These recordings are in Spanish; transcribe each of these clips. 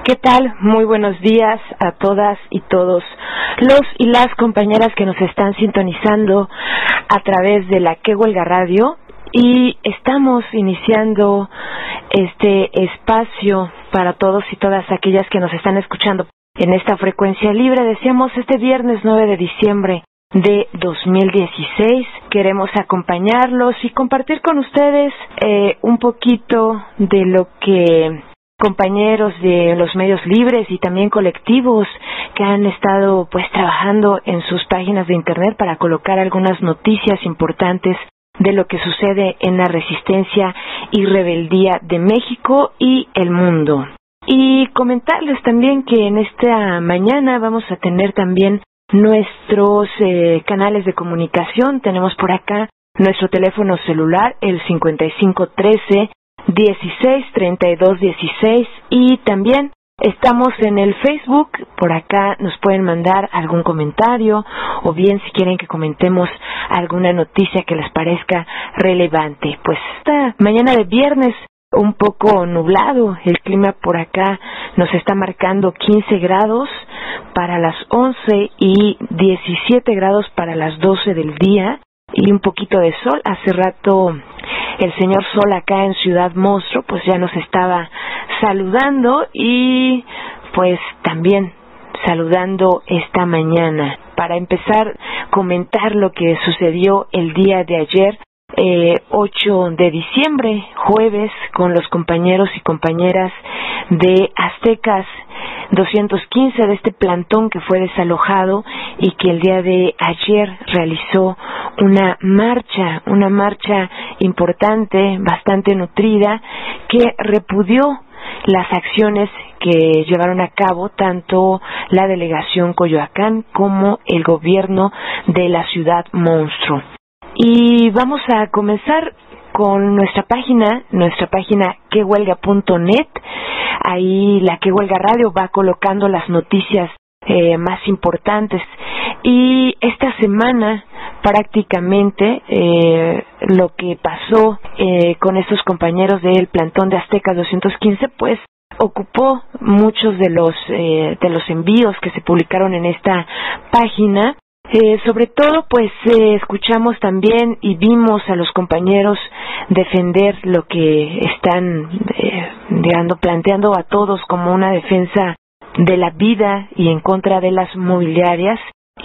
¿Qué tal? Muy buenos días a todas y todos los y las compañeras que nos están sintonizando a través de la Que Huelga Radio, y estamos iniciando este espacio para todos y todas aquellas que nos están escuchando en esta frecuencia libre. Decíamos este viernes 9 de diciembre de 2016. Queremos acompañarlos y compartir con ustedes un poquito de lo que compañeros de los medios libres y también colectivos que han estado trabajando en sus páginas de internet para colocar algunas noticias importantes de lo que sucede en la resistencia y rebeldía de México y el mundo. Y comentarles también que en esta mañana vamos a tener también nuestros canales de comunicación. Tenemos por acá nuestro teléfono celular, el 5513-163216, y también estamos en el Facebook. Por acá nos pueden mandar algún comentario o bien si quieren que comentemos alguna noticia que les parezca relevante. Pues esta mañana de viernes un poco nublado, el clima por acá nos está marcando 15 grados para las 11 y 17 grados para las 12 del día y un poquito de sol. Hace rato el señor Sol acá en Ciudad Monstruo pues ya nos estaba saludando y pues también saludando esta mañana. Para empezar, comentar lo que sucedió el día de ayer, 8 de diciembre, jueves, con los compañeros y compañeras de Aztecas 215, de este plantón que fue desalojado y que el día de ayer realizó una marcha importante, bastante nutrida, que repudió las acciones que llevaron a cabo tanto la delegación Coyoacán como el gobierno de la Ciudad Monstruo. Y vamos a comenzar con nuestra página quehuelga.net. Ahí la Que Huelga Radio va colocando las noticias más importantes. Y esta semana prácticamente lo que pasó con estos compañeros del plantón de Aztecas 215 pues ocupó muchos de los envíos que se publicaron en esta página. Sobre todo pues escuchamos también y vimos a los compañeros defender lo que están planteando a todos como una defensa de la vida y en contra de las mobiliarias.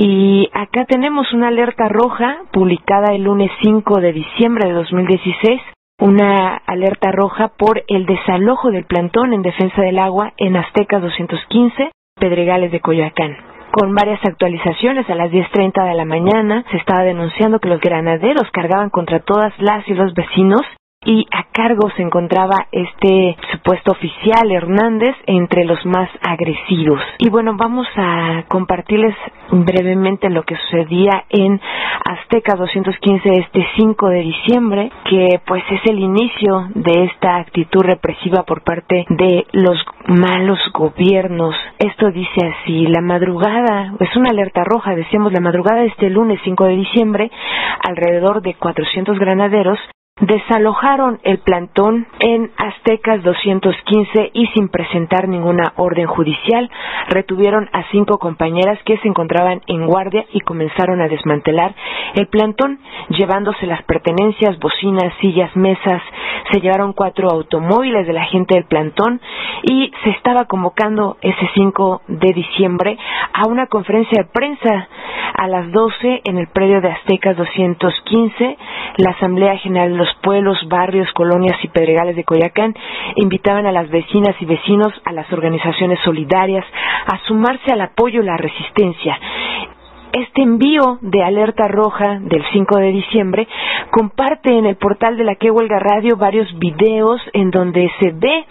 Y acá tenemos una alerta roja publicada el lunes 5 de diciembre de 2016, una alerta roja por el desalojo del plantón en defensa del agua en Aztecas 215, Pedregales de Coyoacán. Con varias actualizaciones, a las 10:30 de la mañana se estaba denunciando que los granaderos cargaban contra todas las y los vecinos y a cargo se encontraba este supuesto oficial Hernández entre los más agresivos. Y bueno, vamos a compartirles brevemente lo que sucedía en Azteca 215 este 5 de diciembre, que pues es el inicio de esta actitud represiva por parte de los malos gobiernos. Esto dice así: la madrugada, es una alerta roja, decíamos, la madrugada de este lunes 5 de diciembre, alrededor de 400 granaderos desalojaron el plantón en Aztecas 215 y sin presentar ninguna orden judicial retuvieron a 5 compañeras que se encontraban en guardia y comenzaron a desmantelar el plantón, llevándose las pertenencias, bocinas, sillas, mesas. Se llevaron 4 automóviles de la gente del plantón y se estaba convocando ese 5 de diciembre a una conferencia de prensa a las 12 en el predio de Aztecas 215. La Asamblea General de los Pueblos, Barrios, Colonias y Pedregales de Coyoacán invitaban a las vecinas y vecinos, a las organizaciones solidarias, a sumarse al apoyo a la resistencia. Este envío de alerta roja del 5 de diciembre comparte en el portal de la Que Huelga Radio varios videos en donde se ve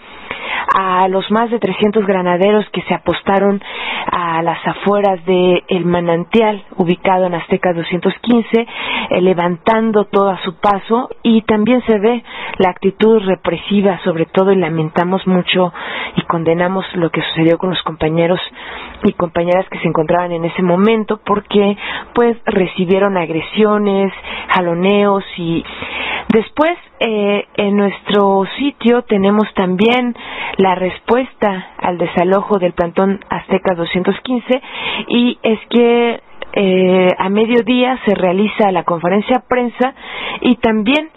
a los más de 300 granaderos que se apostaron a las afueras de El Manantial, ubicado en Aztecas 215, levantando todo a su paso, y también se ve la actitud represiva, sobre todo, y lamentamos mucho y condenamos lo que sucedió con los compañeros y compañeras que se encontraban en ese momento, porque pues recibieron agresiones, jaloneos y Después, en nuestro sitio tenemos también la respuesta al desalojo del plantón Aztecas 215, y es que a mediodía se realiza la conferencia de prensa y también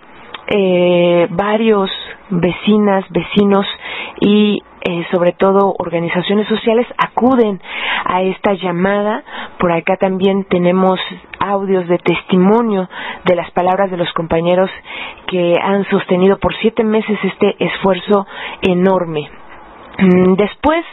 varios vecinas, vecinos y sobre todo organizaciones sociales acuden a esta llamada. Por acá también tenemos audios de testimonio de las palabras de los compañeros que han sostenido por 7 meses este esfuerzo enorme. Después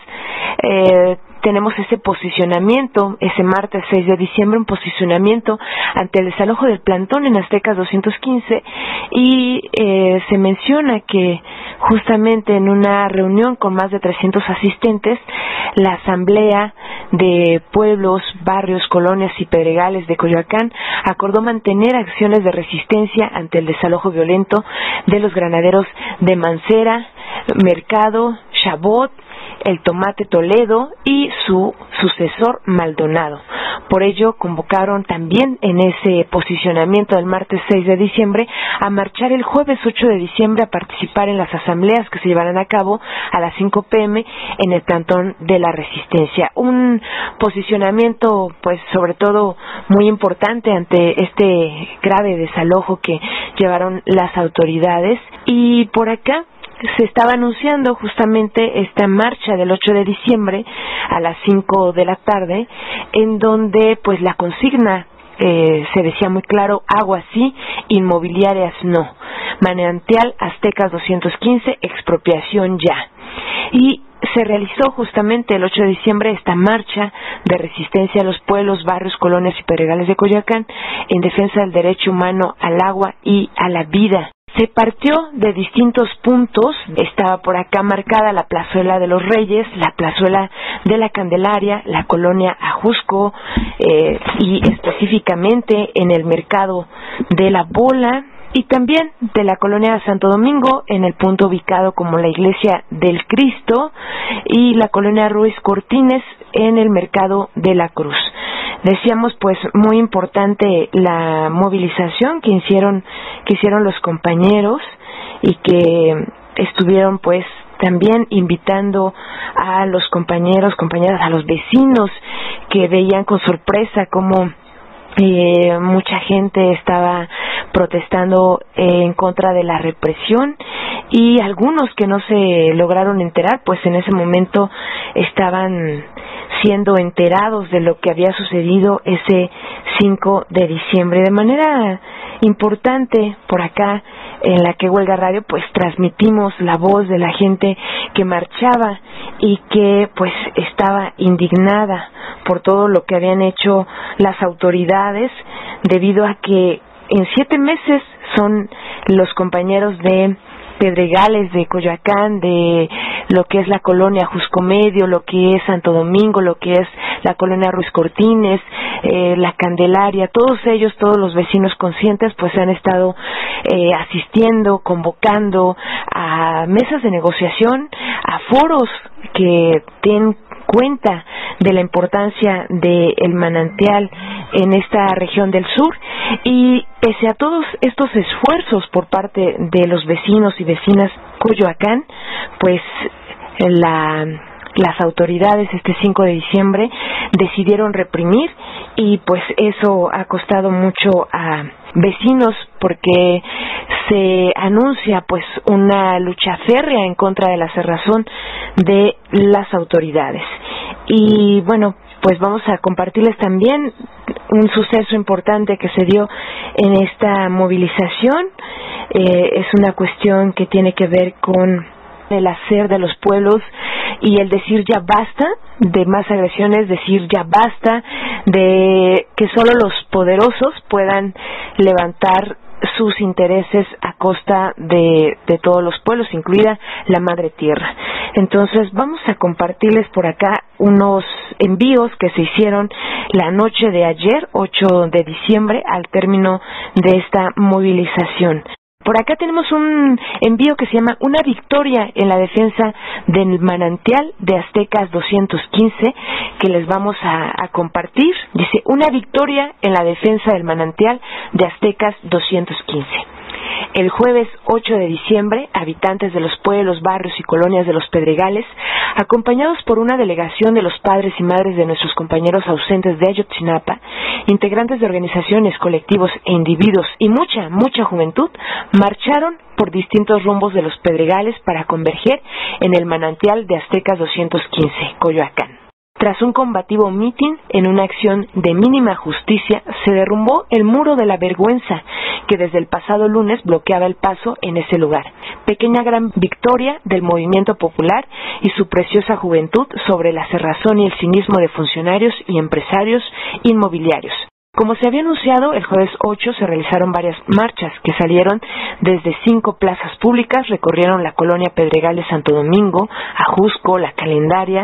tenemos ese posicionamiento, ese martes 6 de diciembre, un posicionamiento ante el desalojo del plantón en Aztecas 215, y se menciona que justamente en una reunión con más de 300 asistentes, la Asamblea de Pueblos, Barrios, Colonias y Pedregales de Coyoacán acordó mantener acciones de resistencia ante el desalojo violento de los granaderos de Mancera, Mercado, Chabot, el Tomate Toledo y su sucesor Maldonado. Por ello, convocaron también en ese posicionamiento del martes 6 de diciembre a marchar el jueves 8 de diciembre a participar en las asambleas que se llevarán a cabo a las 5 p.m. en el plantón de la Resistencia. Un posicionamiento, pues, sobre todo muy importante ante este grave desalojo que llevaron las autoridades. Y por acá se estaba anunciando justamente esta marcha del 8 de diciembre a las 5 de la tarde, en donde pues la consigna se decía muy claro: agua sí, inmobiliarias no, manantial Aztecas 215, expropiación ya. Y se realizó justamente el 8 de diciembre esta marcha de resistencia a los pueblos, barrios, colonias y pedregales de Coyoacán en defensa del derecho humano al agua y a la vida. Se partió de distintos puntos. Estaba por acá marcada la Plazuela de los Reyes, la Plazuela de la Candelaria, la colonia Ajusco, y específicamente en el Mercado de la Bola, y también de la colonia Santo Domingo, en el punto ubicado como la Iglesia del Cristo, y la colonia Ruiz Cortines en el Mercado de la Cruz. Decíamos, pues, muy importante la movilización que hicieron los compañeros, y que estuvieron, pues, también invitando a los compañeros, compañeras, a los vecinos, que veían con sorpresa cómo mucha gente estaba protestando en contra de la represión, y algunos que no se lograron enterar, pues en ese momento estaban siendo enterados de lo que había sucedido ese 5 de diciembre. De manera importante, por acá en la Que Huelga Radio, pues transmitimos la voz de la gente que marchaba y que pues estaba indignada por todo lo que habían hecho las autoridades, debido a que en 7 meses son los compañeros de Pedregales, de Coyoacán, de lo que es la colonia Jusco Medio, lo que es Santo Domingo, lo que es la colonia Ruiz Cortines, la Candelaria, todos ellos, todos los vecinos conscientes, pues han estado asistiendo, convocando a mesas de negociación, a foros que tienen cuenta de la importancia del manantial en esta región del sur. Y pese a todos estos esfuerzos por parte de los vecinos y vecinas Coyoacán, pues las autoridades este 5 de diciembre decidieron reprimir, y pues eso ha costado mucho a vecinos, porque se anuncia pues una lucha férrea en contra de la cerrazón de las autoridades. Y bueno, pues vamos a compartirles también un suceso importante que se dio en esta movilización. Es una cuestión que tiene que ver con el hacer de los pueblos y el decir ya basta de más agresiones, decir ya basta de que solo los poderosos puedan levantar sus intereses a costa de todos los pueblos, incluida la madre tierra. Entonces vamos a compartirles por acá unos envíos que se hicieron la noche de ayer, 8 de diciembre, al término de esta movilización. Por acá tenemos un envío que se llama Una victoria en la defensa del manantial de Aztecas 215, que les vamos a compartir. Dice: una victoria en la defensa del manantial de Aztecas 215. El jueves 8 de diciembre, habitantes de los pueblos, barrios y colonias de Los Pedregales, acompañados por una delegación de los padres y madres de nuestros compañeros ausentes de Ayotzinapa, integrantes de organizaciones, colectivos e individuos y mucha juventud, marcharon por distintos rumbos de Los Pedregales para converger en el manantial de Aztecas 215, Coyoacán. Tras un combativo mitin, en una acción de mínima justicia, se derrumbó el muro de la vergüenza que desde el pasado lunes bloqueaba el paso en ese lugar. Pequeña gran victoria del movimiento popular y su preciosa juventud sobre la cerrazón y el cinismo de funcionarios y empresarios inmobiliarios. Como se había anunciado, el jueves 8 se realizaron varias marchas que salieron desde 5 plazas públicas, recorrieron la colonia Pedregales Santo Domingo, Ajusco, La Calendaria,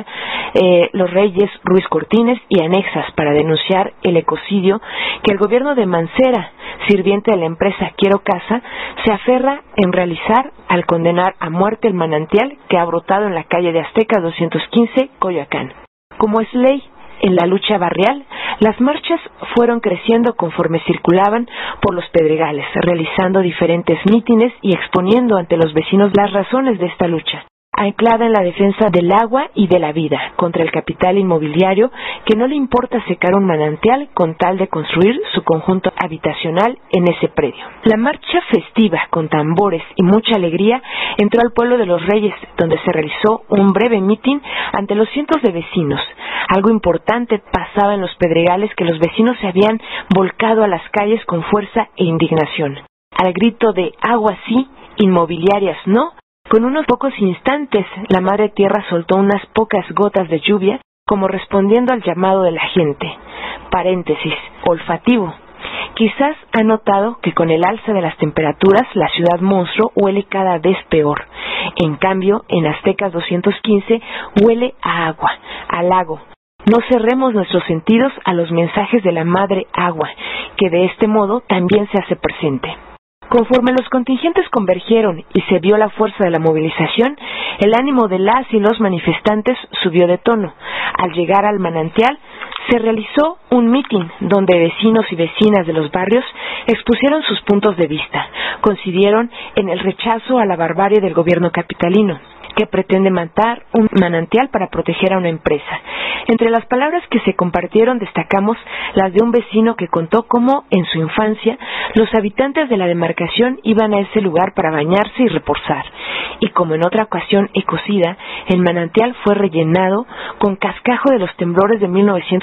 Los Reyes, Ruiz Cortines y anexas para denunciar el ecocidio que el gobierno de Mancera, sirviente de la empresa Quiero Casa, se aferra en realizar al condenar a muerte el manantial que ha brotado en la calle de Aztecas 215, Coyoacán. Como es ley en la lucha barrial, las marchas fueron creciendo conforme circulaban por Los Pedregales, realizando diferentes mítines y exponiendo ante los vecinos las razones de esta lucha, anclada en la defensa del agua y de la vida, contra el capital inmobiliario que no le importa secar un manantial con tal de construir su conjunto habitacional en ese predio. La marcha festiva, con tambores y mucha alegría, entró al pueblo de Los Reyes, donde se realizó un breve mitin ante los cientos de vecinos. Algo importante pasaba en Los Pedregales, que los vecinos se habían volcado a las calles con fuerza e indignación. Al grito de agua sí, inmobiliarias no, con unos pocos instantes, la Madre Tierra soltó unas pocas gotas de lluvia, como respondiendo al llamado de la gente. Paréntesis, olfativo. Quizás ha notado que con el alza de las temperaturas, la ciudad monstruo huele cada vez peor. En cambio, en Aztecas 215 huele a agua, a lago. No cerremos nuestros sentidos a los mensajes de la Madre Agua, que de este modo también se hace presente. Conforme los contingentes convergieron y se vio la fuerza de la movilización, el ánimo de las y los manifestantes subió de tono. Al llegar al manantial, se realizó un mitin donde vecinos y vecinas de los barrios expusieron sus puntos de vista. Coincidieron en el rechazo a la barbarie del gobierno capitalino, que pretende matar un manantial para proteger a una empresa. Entre las palabras que se compartieron destacamos las de un vecino que contó cómo en su infancia los habitantes de la demarcación iban a ese lugar para bañarse y reposar, y como en otra ocasión ecocida, el manantial fue rellenado con cascajo de los temblores de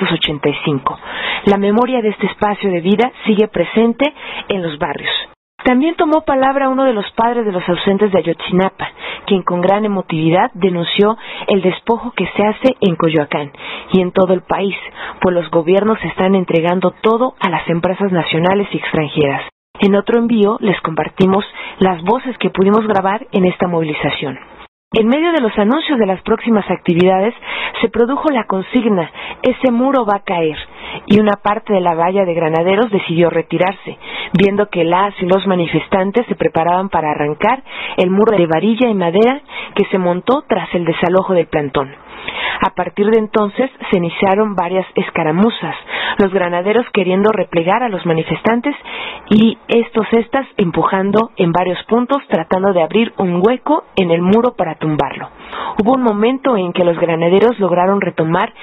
1985. La memoria de este espacio de vida sigue presente en los barrios. También tomó palabra uno de los padres de los ausentes de Ayotzinapa, quien con gran emotividad denunció el despojo que se hace en Coyoacán y en todo el país, pues los gobiernos están entregando todo a las empresas nacionales y extranjeras. En otro envío les compartimos las voces que pudimos grabar en esta movilización. En medio de los anuncios de las próximas actividades, se produjo la consigna, ese muro va a caer, y una parte de la valla de granaderos decidió retirarse, viendo que las y los manifestantes se preparaban para arrancar el muro de varilla y madera que se montó tras el desalojo del plantón. A partir de entonces se iniciaron varias escaramuzas, los granaderos queriendo replegar a los manifestantes y estas empujando en varios puntos tratando de abrir un hueco en el muro para tumbarlo. Hubo un momento en que los granaderos lograron retomar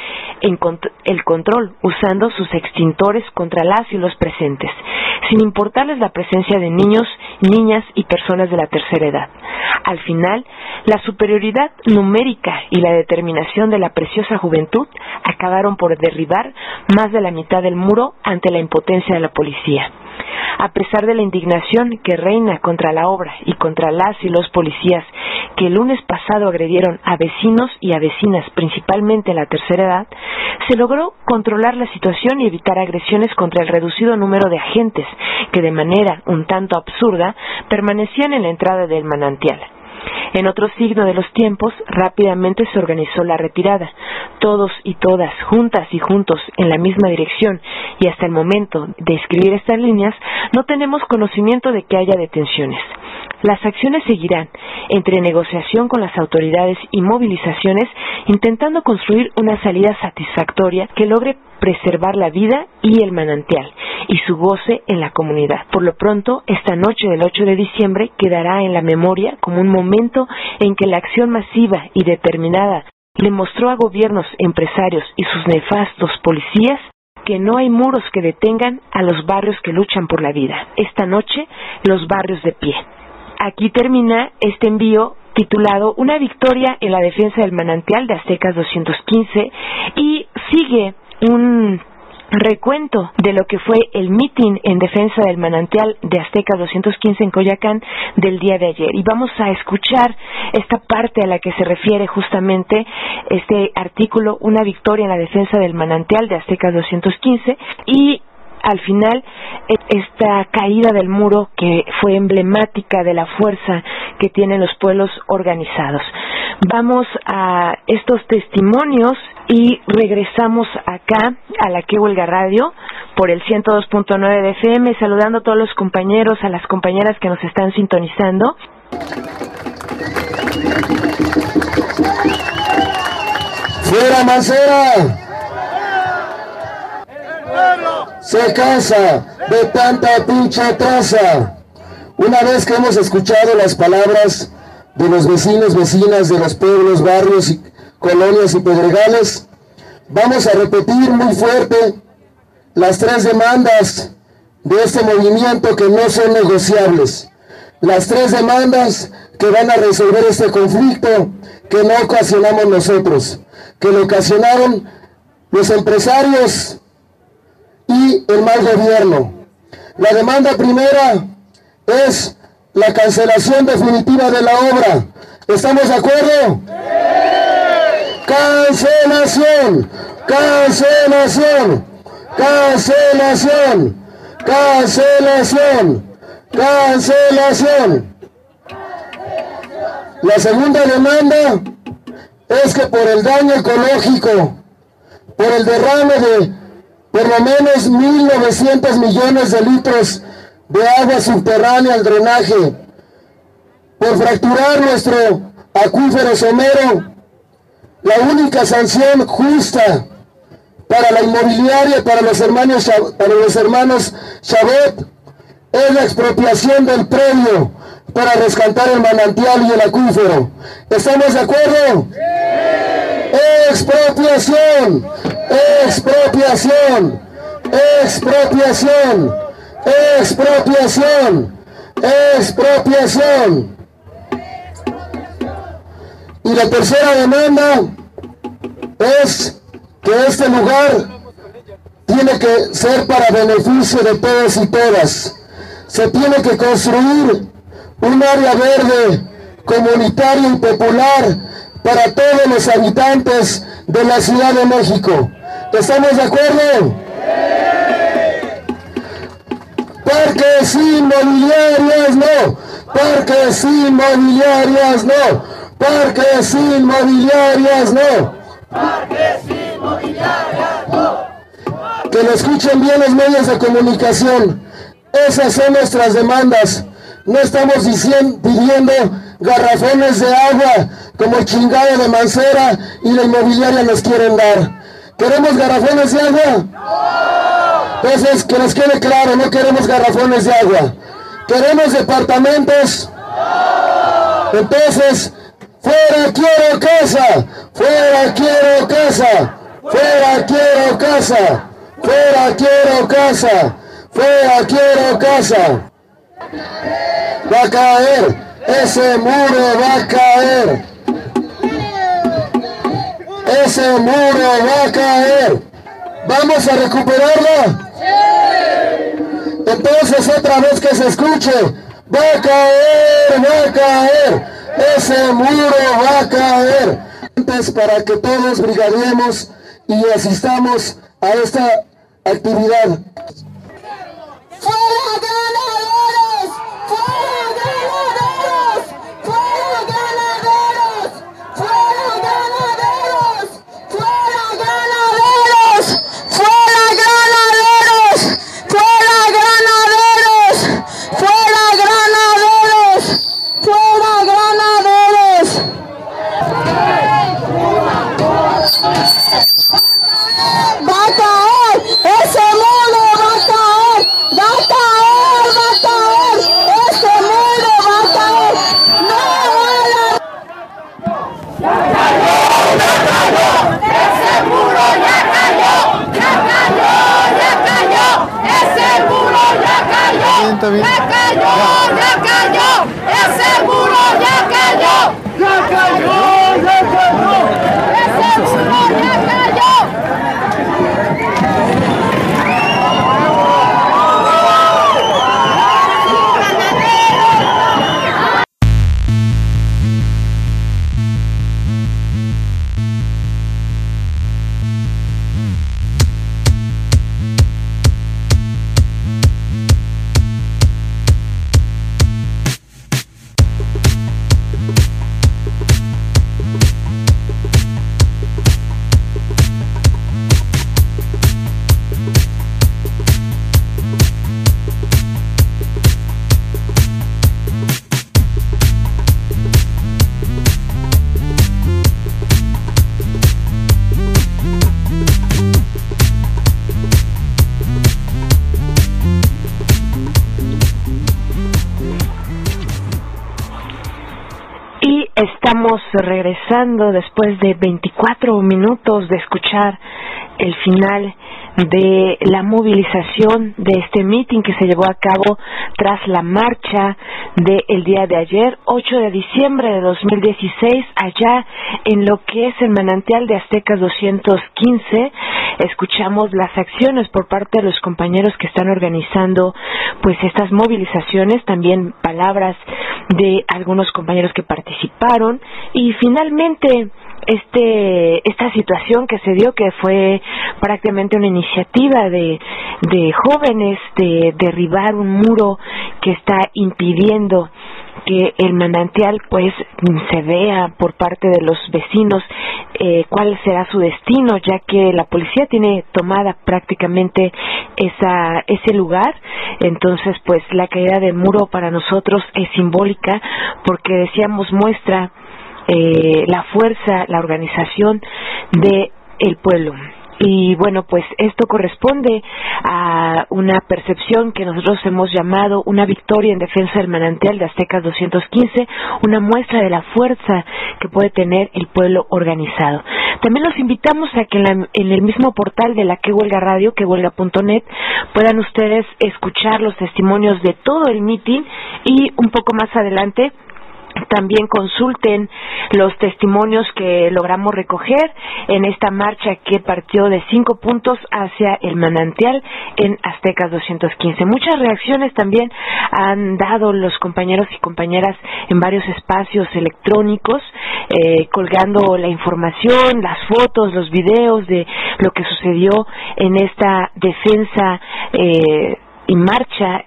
el control usando sus extintores contra las y los presentes, sin importarles la presencia de niños, niñas y personas de la tercera edad. Al final, la superioridad numérica y la determinación de la preciosa juventud acabaron por derribar más de la mitad del muro ante la impotencia de la policía. A pesar de la indignación que reina contra la obra y contra las y los policías que el lunes pasado agredieron a vecinos y a vecinas, principalmente en la tercera edad, se logró controlar la situación y evitar agresiones contra el reducido número de agentes que de manera un tanto absurda permanecían en la entrada del manantial. En otro signo de los tiempos, rápidamente se organizó la retirada, todos y todas, juntas y juntos, en la misma dirección, y hasta el momento de escribir estas líneas, no tenemos conocimiento de que haya detenciones. Las acciones seguirán, entre negociación con las autoridades y movilizaciones, intentando construir una salida satisfactoria que logre preservar la vida y el manantial y su goce en la comunidad. Por lo pronto, esta noche del 8 de diciembre quedará en la memoria como un momento en que la acción masiva y determinada le mostró a gobiernos, empresarios y sus nefastos policías que no hay muros que detengan a los barrios que luchan por la vida. Esta noche, los barrios de pie. Aquí termina este envío titulado Una victoria en la defensa del manantial de Aztecas 215 y sigue un recuento de lo que fue el mitin en defensa del manantial de Aztecas 215 en Coyoacán del día de ayer. Y vamos a escuchar esta parte a la que se refiere justamente este artículo, Una victoria en la defensa del manantial de Aztecas 215, y al final esta caída del muro que fue emblemática de la fuerza que tienen los pueblos organizados. Vamos a estos testimonios y regresamos acá a la Que Huelga Radio por el 102.9 de FM, saludando a todos los compañeros, a las compañeras que nos están sintonizando. ¡Fuera Mancera! Se cansa de tanta pinche traza. Una vez que hemos escuchado las palabras de los vecinos, vecinas de los pueblos, barrios, y colonias y pedregales, vamos a repetir muy fuerte las 3 demandas de este movimiento que no son negociables. Las 3 demandas que van a resolver este conflicto que no ocasionamos nosotros, que lo ocasionaron los empresarios y el mal gobierno. La demanda primera es la cancelación definitiva de la obra. ¿Estamos de acuerdo? Cancelación, cancelación, cancelación, cancelación, cancelación. La segunda demanda es que por el daño ecológico, por el derrame de por lo menos 1.900 millones de litros de agua subterránea al drenaje, por fracturar nuestro acuífero somero, la única sanción justa para la inmobiliaria, para los hermanos Chabot, es la expropiación del predio para rescatar el manantial y el acuífero. ¿Estamos de acuerdo? ¡Sí! Expropiación, expropiación, expropiación, expropiación, expropiación. Y la tercera demanda es que este lugar tiene que ser para beneficio de todos y todas. Se tiene que construir un área verde, comunitaria y popular para todos los habitantes de la Ciudad de México. ¿Estamos de acuerdo? Parques inmobiliarios no, parques inmobiliarios no, parques inmobiliarios no, parques inmobiliarios no. Que lo escuchen bien los medios de comunicación. Esas son nuestras demandas. No estamos pidiendo garrafones de agua como el chingado de Mancera y la inmobiliaria nos quieren dar. ¿Queremos garrafones de agua? No. Entonces, que nos quede claro, no queremos garrafones de agua. ¿Queremos departamentos? No. Entonces, fuera quiero casa, fuera quiero casa, fuera quiero casa, fuera quiero casa, fuera quiero casa. Va a caer, ese muro va a caer, ese muro va a caer. ¿Vamos a recuperarla? Sí. Entonces otra vez que se escuche, va a caer, ese muro va a caer. Antes, para que todos brigademos y asistamos a esta actividad. ¡Fuera ganaderos! ¡Fuera ganaderos! ¡Fuera ganaderos! ¡Fuera ganaderos! ¡Fuera ganaderos! ¡Fuera ganaderos! ¡Fuera ganaderos! ¡Fuera ganaderos! ¡Fuera ganaderos! ¡Va a caer! está bien. ¡Ya cayó! ¡Ya cayó! ¡Ese muro ya cayó! ¡Ya cayó! ¡Ya cayó! ¡Ese muro ya cayó! Estamos regresando después de 24 minutos de escuchar el final de la movilización de este meeting que se llevó a cabo tras la marcha del día de ayer, 8 de diciembre de 2016, allá en lo que es el manantial de Aztecas 215. Escuchamos las acciones por parte de los compañeros que están organizando pues estas movilizaciones, también palabras de algunos compañeros que participaron y finalmente esta situación que se dio, que fue prácticamente una iniciativa de jóvenes de derribar un muro que está impidiendo que el manantial pues se vea por parte de los vecinos cuál será su destino, ya que la policía tiene tomada prácticamente ese lugar. Entonces pues la caída del muro para nosotros es simbólica porque decíamos muestra la fuerza, la organización de el pueblo. Y bueno, pues esto corresponde a una percepción que nosotros hemos llamado una victoria en defensa del manantial de Aztecas 215, una muestra de la fuerza que puede tener el pueblo organizado. También los invitamos a que en el mismo portal de la Que Huelga Radio, quehuelga.net, puedan ustedes escuchar los testimonios de todo el mitin y un poco más adelante también consulten los testimonios que logramos recoger en esta marcha que partió de 5 puntos hacia el manantial en Aztecas 215. Muchas reacciones también han dado los compañeros y compañeras en varios espacios electrónicos, colgando la información, las fotos, los videos de lo que sucedió en esta defensa y marcha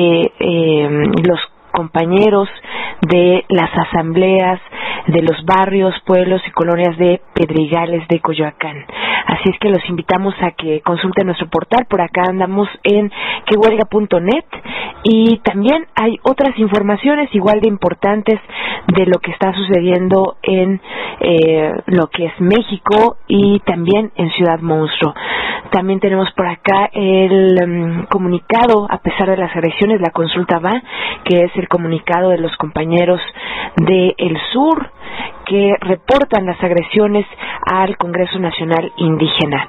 de los compañeros de las asambleas de los barrios, pueblos y colonias de Pedregales de Coyoacán. Así es que los invitamos a que consulten nuestro portal. Por acá andamos en quehuelga.net y también hay otras informaciones igual de importantes de lo que está sucediendo en lo que es México y también en Ciudad Monstruo. También tenemos por acá el comunicado, a pesar de las agresiones, la consulta va, que es el comunicado de los compañeros de El Sur que reportan las agresiones al Congreso Nacional Indígena.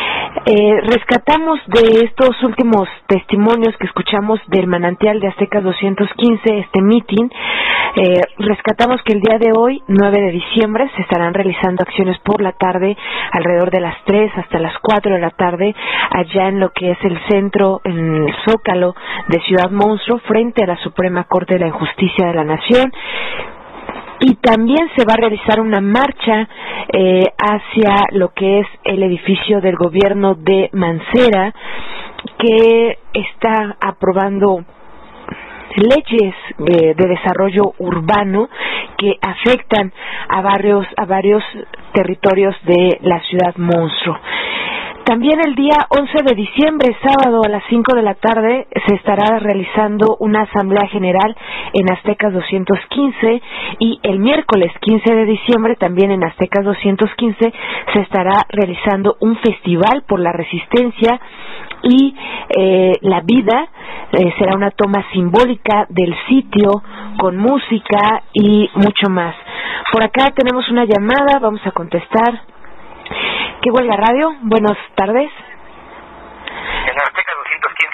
Rescatamos de estos últimos testimonios que escuchamos del manantial de Aztecas 215, este mitin, rescatamos que el día de hoy, 9 de diciembre, se estarán realizando acciones por la tarde, alrededor de las 3 hasta las 4 de la tarde, allá en lo que es el centro, en el Zócalo de Ciudad Monstruo, frente a la Suprema Corte de la Justicia de la Nación. Y también se va a realizar una marcha hacia lo que es el edificio del gobierno de Mancera, que está aprobando leyes de desarrollo urbano que afectan a varios territorios de la Ciudad Monstruo. También el día 11 de diciembre, sábado a las 5 de la tarde, se estará realizando una asamblea general en Aztecas 215 y el miércoles 15 de diciembre también en Aztecas 215 se estará realizando un festival por la resistencia y la vida. Será una toma simbólica del sitio con música y mucho más. Por acá tenemos una llamada, vamos a contestar. ¿Qué Huelga Radio? Buenas tardes. En Azteca 215.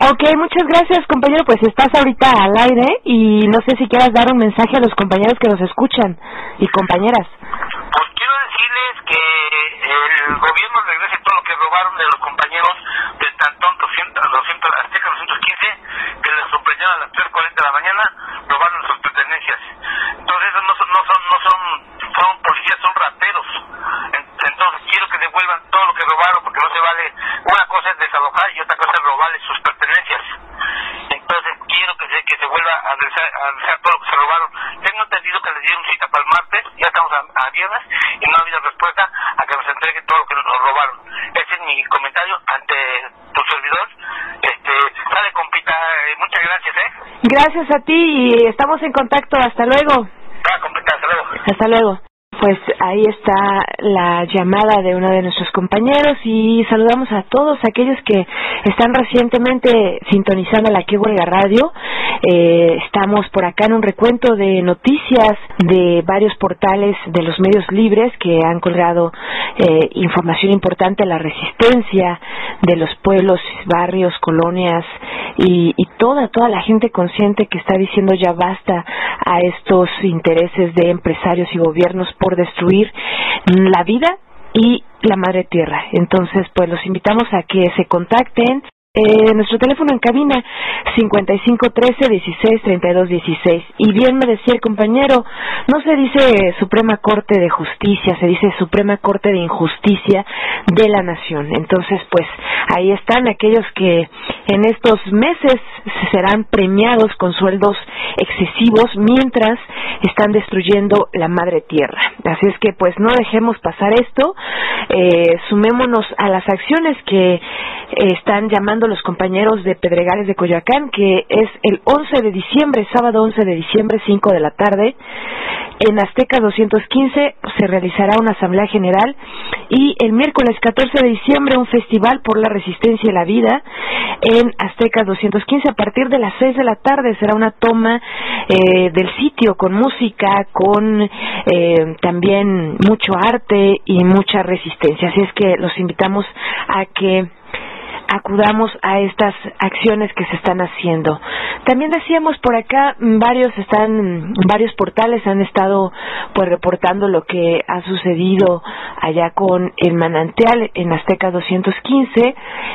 Ok, muchas gracias, compañero. Pues estás ahorita al aire y no sé si quieras dar un mensaje a los compañeros que nos escuchan y compañeras. Pues quiero decirles que el gobierno regrese todo lo que robaron de los compañeros del Tantón 200, Azteca 215, que les sorprendieron a las 3:40 de la mañana, robaron sus pertenencias. Entonces esos no son policías, son rateros. Entonces quiero que devuelvan todo lo que robaron, porque no se vale. Una cosa es desalojar y otra cosa es robarles sus pertenencias. Entonces quiero que se vuelva a regresar todo lo que se robaron. Tengo entendido que les dieron cita para el martes, ya estamos a viernes y no ha habido respuesta a que nos entreguen todo lo que nos robaron. Ese es mi comentario ante tu servidor. Sale, compita, muchas gracias. Gracias a ti y estamos en contacto. Hasta luego. Compita, hasta luego. Hasta luego. Pues ahí está la llamada de uno de nuestros compañeros y saludamos a todos aquellos que están recientemente sintonizando la Que Huelga Radio. Estamos por acá en un recuento de noticias de varios portales de los medios libres que han colgado información importante a la resistencia de los pueblos, barrios, colonias y toda la gente consciente que está diciendo ya basta a estos intereses de empresarios y gobiernos por destruir la vida y la madre tierra. Entonces, pues los invitamos a que se contacten. Nuestro teléfono en cabina 5513-1632-16. Y bien me decía el compañero, no se dice Suprema Corte de Justicia, se dice Suprema Corte de Injusticia de la Nación. Entonces, pues ahí están aquellos que en estos meses serán premiados con sueldos excesivos mientras están destruyendo la madre tierra. Así es que pues no dejemos pasar esto, sumémonos a las acciones que están llamando los compañeros de Pedregales de Coyoacán, que es el 11 de diciembre, sábado 11 de diciembre, 5 de la tarde, en Azteca 215 se realizará una asamblea general y el miércoles 14 de diciembre un festival por la resistencia y la vida en Azteca 215 a partir de las 6 de la tarde. Será una toma del sitio con música, con también mucho arte y mucha resistencia. Así es que los invitamos a que acudamos a estas acciones que se están haciendo. También decíamos por acá, varios portales han estado pues reportando lo que ha sucedido allá con el manantial en Azteca 215.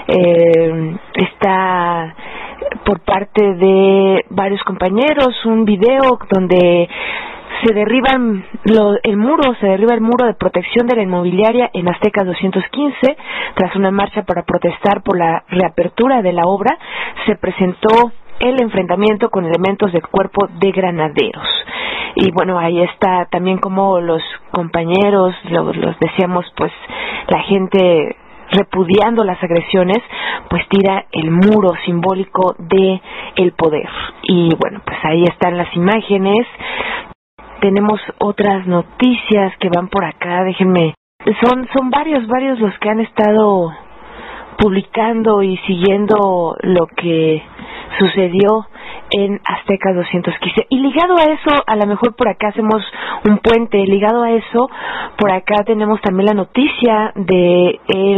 Está por parte de varios compañeros un video donde se derriba el muro de protección de la inmobiliaria en Azteca 215. Tras una marcha para protestar por la reapertura de la obra, se presentó el enfrentamiento con elementos del cuerpo de granaderos. Y bueno, ahí está también como los compañeros, los decíamos, pues la gente repudiando las agresiones, pues tira el muro simbólico de el poder. Y bueno, pues ahí están las imágenes. Tenemos otras noticias que van por acá, déjenme. Son varios los que han estado publicando y siguiendo lo que sucedió en Azteca 215. Y ligado a eso, a lo mejor por acá hacemos un puente, ligado a eso, por acá tenemos también la noticia de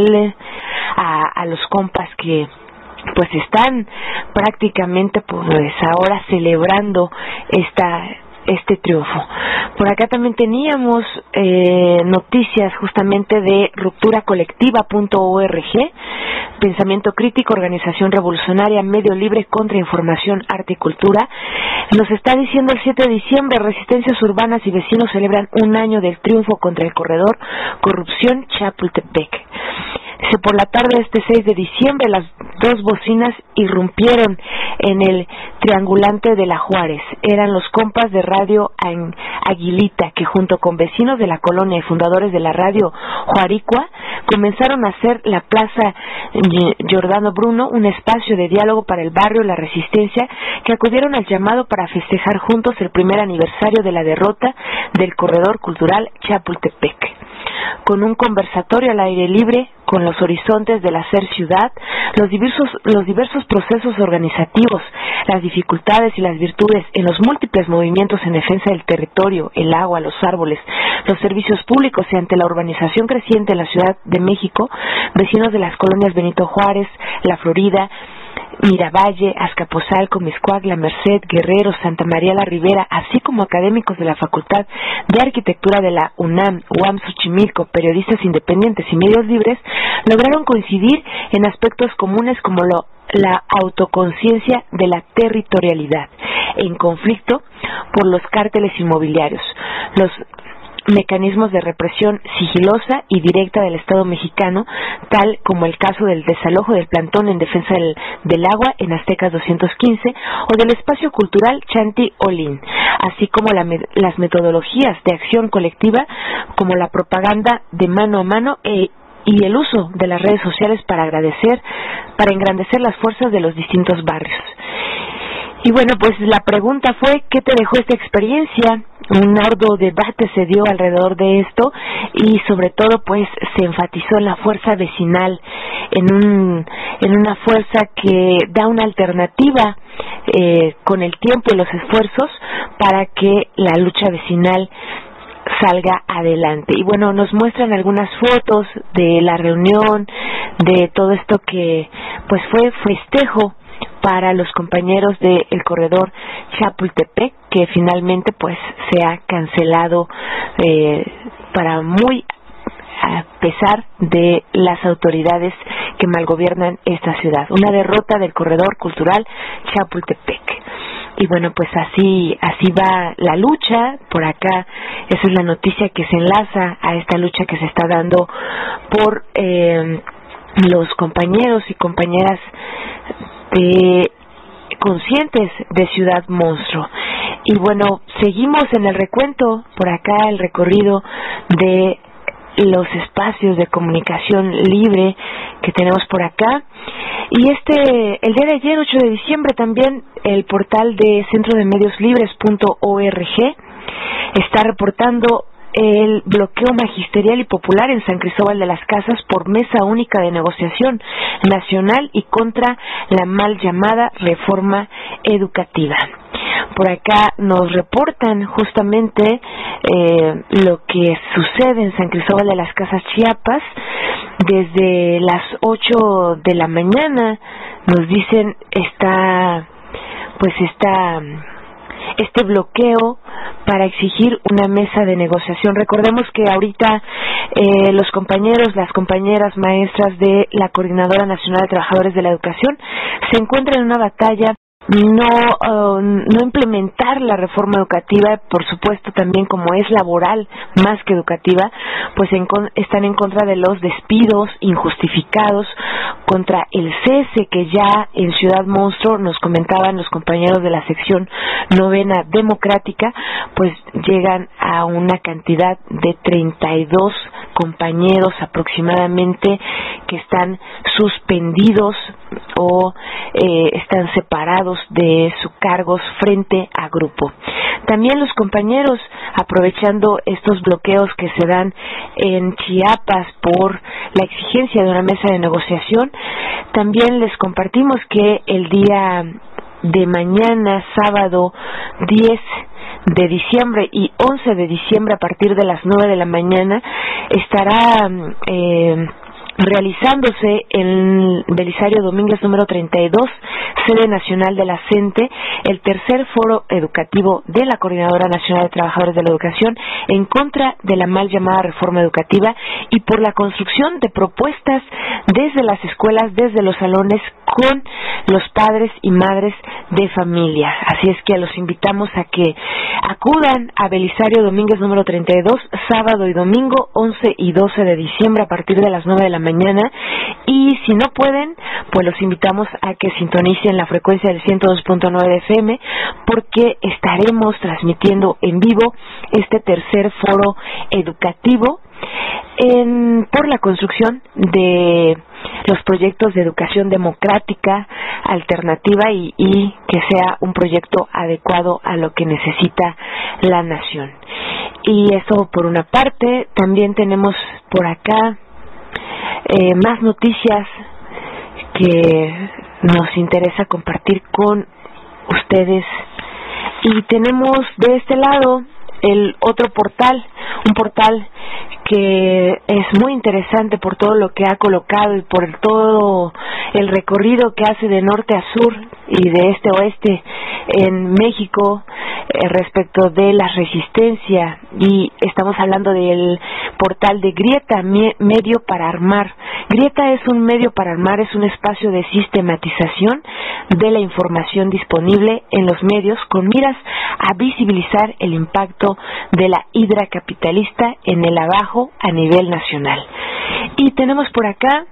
a los compas que pues están prácticamente pues ahora celebrando este triunfo. Por acá también teníamos noticias justamente de rupturacolectiva.org, Pensamiento Crítico, Organización Revolucionaria, Medio Libre contra Información, Arte y Cultura. Nos está diciendo el 7 de diciembre, resistencias urbanas y vecinos celebran un año del triunfo contra el corredor Corrupción Chapultepec. Dice, por la tarde de este 6 de diciembre, las dos bocinas irrumpieron en el triangulante de la Juárez. Eran los compas de Radio Aguilita, que junto con vecinos de la colonia y fundadores de la radio Juaricua, comenzaron a hacer la Plaza Giordano Bruno un espacio de diálogo para el barrio y la resistencia, que acudieron al llamado para festejar juntos el primer aniversario de la derrota del corredor cultural Chapultepec. Con un conversatorio al aire libre, con los horizontes del hacer ciudad, los diversos procesos organizativos, las dificultades y las virtudes en los múltiples movimientos en defensa del territorio, el agua, los árboles, los servicios públicos y ante la urbanización creciente en la Ciudad de México, vecinos de las colonias Benito Juárez, La Florida, Miravalle, Azcapotzalco, Mixcoac, La Merced, Guerrero, Santa María la Ribera, así como académicos de la Facultad de Arquitectura de la UNAM, UAM Xochimilco, periodistas independientes y medios libres, lograron coincidir en aspectos comunes como la autoconciencia de la territorialidad en conflicto por los cárteles inmobiliarios, los mecanismos de represión sigilosa y directa del Estado mexicano, tal como el caso del desalojo del plantón en defensa del agua en Aztecas 215 o del espacio cultural Chanti Olin, así como las metodologías de acción colectiva como la propaganda de mano a mano y el uso de las redes sociales para engrandecer las fuerzas de los distintos barrios. Y bueno, pues la pregunta fue, ¿qué te dejó esta experiencia? Un arduo debate se dio alrededor de esto y sobre todo pues se enfatizó en la fuerza vecinal, en una fuerza que da una alternativa con el tiempo y los esfuerzos para que la lucha vecinal salga adelante. Y bueno, nos muestran algunas fotos de la reunión, de todo esto que pues fue festejo para los compañeros del corredor Chapultepec, que finalmente pues se ha cancelado para muy a pesar de las autoridades que malgobiernan esta ciudad. Una derrota del corredor cultural Chapultepec. Y bueno, pues así va la lucha. Por acá, esa es la noticia que se enlaza a esta lucha que se está dando por los compañeros y compañeras conscientes de Ciudad Monstruo. Y bueno, seguimos en el recuento, por acá el recorrido de los espacios de comunicación libre que tenemos por acá. Y el día de ayer, 8 de diciembre, también el portal de centrodemedioslibres.org está reportando el bloqueo magisterial y popular en San Cristóbal de las Casas por mesa única de negociación nacional y contra la mal llamada reforma educativa. Por acá nos reportan justamente lo que sucede en San Cristóbal de las Casas, Chiapas. Desde las 8 de la mañana nos dicen este bloqueo para exigir una mesa de negociación. Recordemos que ahorita los compañeros, las compañeras maestras de la Coordinadora Nacional de Trabajadores de la Educación se encuentran en una batalla no implementar la reforma educativa, por supuesto también como es laboral más que educativa, pues están en contra de los despidos injustificados, contra el cese que ya en Ciudad Monstruo nos comentaban los compañeros de la sección 9ª democrática, pues llegan a una cantidad de 32 compañeros aproximadamente que están suspendidos o están separados de sus cargos frente a grupo. También los compañeros, aprovechando estos bloqueos que se dan en Chiapas por la exigencia de una mesa de negociación, también les compartimos que el día de mañana, sábado 10 de diciembre y 11 de diciembre a partir de las 9 de la mañana estará realizándose en Belisario Domínguez número 32, sede nacional de la CENTE, el tercer foro educativo de la Coordinadora Nacional de Trabajadores de la Educación en contra de la mal llamada reforma educativa y por la construcción de propuestas desde las escuelas, desde los salones, con los padres y madres de familia. Así es que los invitamos a que acudan a Belisario Domínguez número 32, sábado y domingo 11 y 12 de diciembre a partir de las 9 de la mañana, y si no pueden, pues los invitamos a que sintonicen la frecuencia del 102.9 de FM, porque estaremos transmitiendo en vivo este tercer foro educativo por la construcción de los proyectos de educación democrática, alternativa y que sea un proyecto adecuado a lo que necesita la nación. Y eso por una parte. También tenemos por acá más noticias que nos interesa compartir con ustedes, y tenemos de este lado el otro portal, un portal que es muy interesante por todo lo que ha colocado y por todo el recorrido que hace de norte a sur y de este a oeste en México respecto de la resistencia, y estamos hablando del portal de Grieta, medio para armar. Grieta es un medio para armar, es un espacio de sistematización de la información disponible en los medios con miras a visibilizar el impacto de la hidra capitalista en el abajo a nivel nacional. Y tenemos por acá,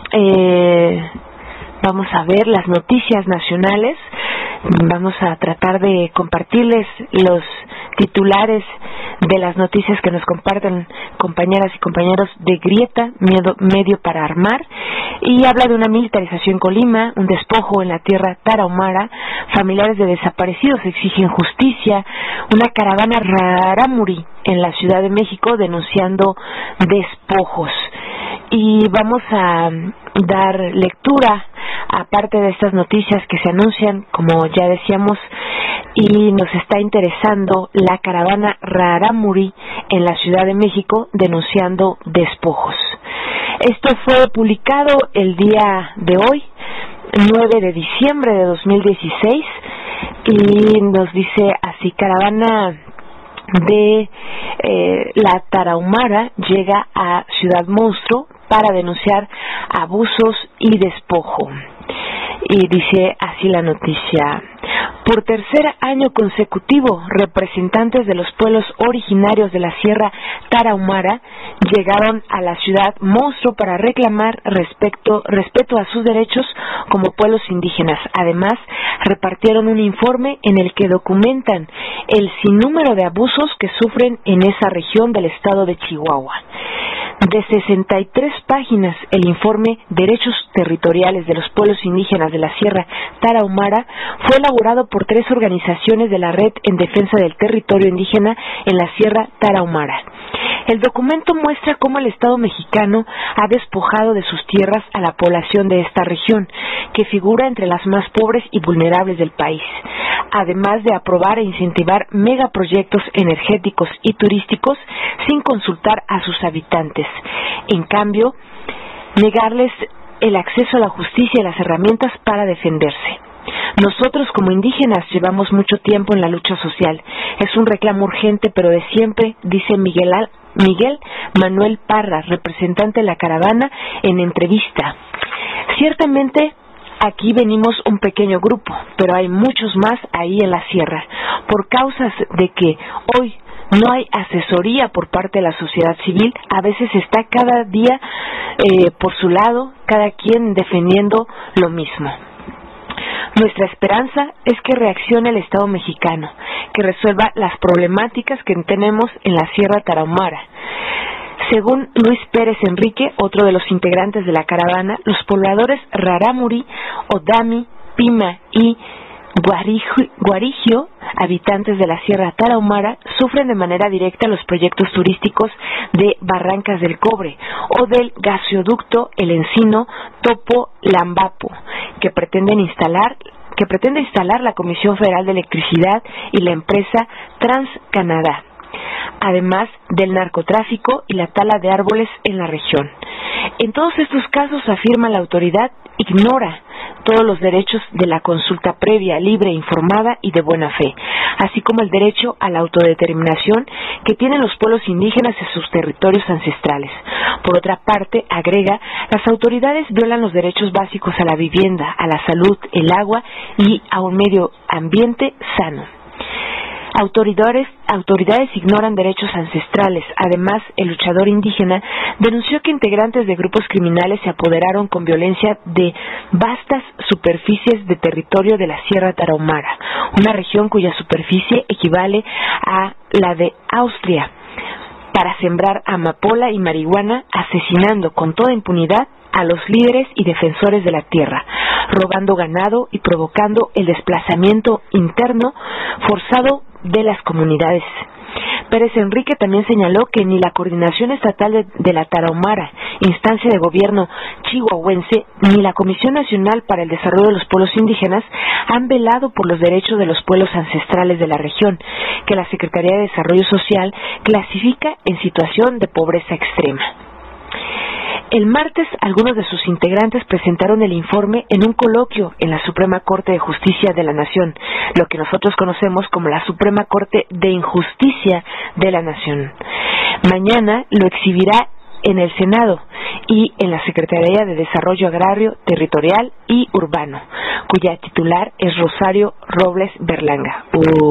vamos a ver las noticias nacionales. Vamos a tratar de compartirles los titulares de las noticias que nos comparten compañeras y compañeros de Grieta, medio para armar, y habla de una militarización en Colima, un despojo en la tierra tarahumara, familiares de desaparecidos exigen justicia, una caravana rarámuri en la Ciudad de México denunciando despojos. Y vamos a dar lectura a parte de estas noticias que se anuncian, como ya decíamos, y nos está interesando la caravana rarámuri en la Ciudad de México denunciando despojos. Esto fue publicado el día de hoy, 9 de diciembre de 2016, y nos dice así: caravana de la tarahumara llega a Ciudad Monstruo para denunciar abusos y despojo. Y dice así la noticia: por tercer año consecutivo, representantes de los pueblos originarios de la Sierra Tarahumara llegaron a la ciudad monstruo para reclamar respeto a sus derechos como pueblos indígenas. Además, repartieron un informe en el que documentan el sinnúmero de abusos que sufren en esa región del estado de Chihuahua. De 63 páginas, el informe Derechos Territoriales de los Pueblos Indígenas de la Sierra Tarahumara fue elaborado por 3 organizaciones de la Red en Defensa del Territorio Indígena en la Sierra Tarahumara. El documento muestra cómo el Estado mexicano ha despojado de sus tierras a la población de esta región, que figura entre las más pobres y vulnerables del país, además de aprobar e incentivar megaproyectos energéticos y turísticos sin consultar a sus habitantes. En cambio, negarles el acceso a la justicia y las herramientas para defenderse. Nosotros como indígenas llevamos mucho tiempo en la lucha social. Es un reclamo urgente, pero de siempre, dice Miguel Manuel Parra, representante de la caravana, en entrevista. Ciertamente, aquí venimos un pequeño grupo, pero hay muchos más ahí en la sierra. Por causas de que hoy no hay asesoría por parte de la sociedad civil, a veces está cada día por su lado, cada quien defendiendo lo mismo. Nuestra esperanza es que reaccione el Estado mexicano, que resuelva las problemáticas que tenemos en la Sierra Tarahumara. Según Luis Pérez Enrique, otro de los integrantes de la caravana, los pobladores rarámuri, Odami, Pima y Guarigio, habitantes de la Sierra Tarahumara, sufren de manera directa los proyectos turísticos de Barrancas del Cobre o del gasoducto El Encino Topo Lambapo, que pretende instalar la Comisión Federal de Electricidad y la empresa TransCanadá, además del narcotráfico y la tala de árboles en la región. En todos estos casos, afirma la autoridad, ignora todos los derechos de la consulta previa, libre, informada y de buena fe, así como el derecho a la autodeterminación que tienen los pueblos indígenas en sus territorios ancestrales. Por otra parte, agrega, las autoridades violan los derechos básicos a la vivienda, a la salud, el agua y a un medio ambiente sano. Autoridades ignoran derechos ancestrales. Además, el luchador indígena denunció que integrantes de grupos criminales se apoderaron con violencia de vastas superficies de territorio de la Sierra Tarahumara, una región cuya superficie equivale a la de Austria, para sembrar amapola y marihuana, asesinando con toda impunidad a los líderes y defensores de la tierra, robando ganado y provocando el desplazamiento interno forzado de las comunidades. Pérez Enrique también señaló que ni la Coordinación Estatal de la Tarahumara instancia de gobierno chihuahuense, ni la Comisión Nacional para el Desarrollo de los Pueblos Indígenas han velado por los derechos de los pueblos ancestrales de la región, que la Secretaría de Desarrollo Social clasifica en situación de pobreza extrema. El martes, algunos de sus integrantes presentaron el informe en un coloquio en la Suprema Corte de Justicia de la Nación, lo que nosotros conocemos como la Suprema Corte de Injusticia de la Nación. Mañana lo exhibirá en el Senado y en la Secretaría de Desarrollo Agrario, Territorial y Urbano, cuya titular es Rosario Robles Berlanga.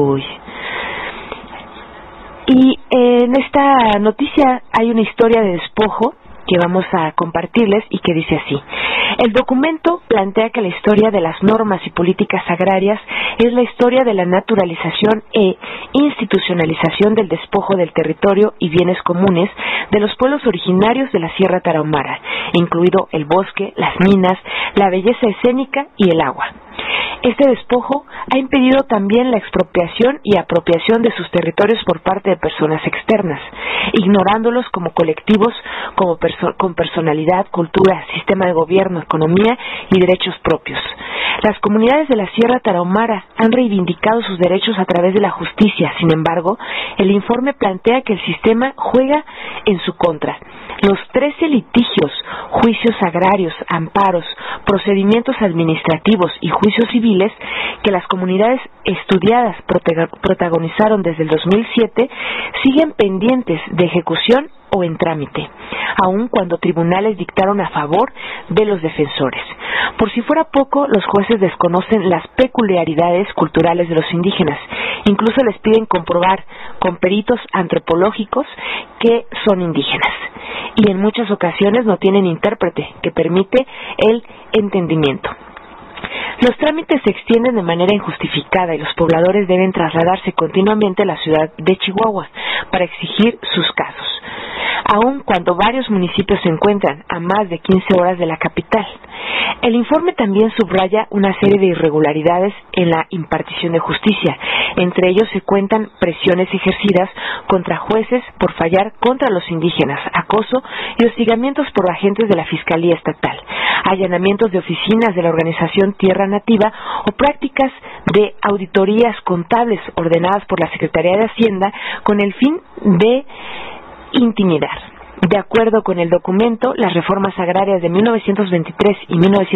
Y en esta noticia hay una historia de despojo que vamos a compartirles y que dice así: el documento plantea que la historia de las normas y políticas agrarias es la historia de la naturalización e institucionalización del despojo del territorio y bienes comunes de los pueblos originarios de la Sierra Tarahumara, incluido el bosque, las minas, la belleza escénica y el agua. Este despojo ha impedido también la expropiación y apropiación de sus territorios por parte de personas externas, ignorándolos como colectivos con personalidad, cultura, sistema de gobierno, economía y derechos propios. Las comunidades de la Sierra Tarahumara han reivindicado sus derechos a través de la justicia. Sin embargo, el informe plantea que el sistema juega en su contra. Los 13 litigios, juicios agrarios, amparos, procedimientos administrativos y juicios civiles que las comunidades estudiadas protagonizaron desde el 2007 siguen pendientes de ejecución o en trámite, aun cuando tribunales dictaron a favor de los defensores. Por si fuera poco, los jueces desconocen las peculiaridades culturales de los indígenas. Incluso les piden comprobar con peritos antropológicos que son indígenas. Y en muchas ocasiones no tienen intérprete que permite el entendimiento. Los trámites se extienden de manera injustificada y los pobladores deben trasladarse continuamente a la ciudad de Chihuahua para exigir sus casos, aun cuando varios municipios se encuentran a más de 15 horas de la capital. El informe también subraya una serie de irregularidades en la impartición de justicia. Entre ellos se cuentan presiones ejercidas contra jueces por fallar contra los indígenas, acoso y hostigamientos por agentes de la Fiscalía Estatal, allanamientos de oficinas de la organización Tierra Nativa o prácticas de auditorías contables ordenadas por la Secretaría de Hacienda con el fin de intimidar. De acuerdo con el documento, las reformas agrarias de 1923 y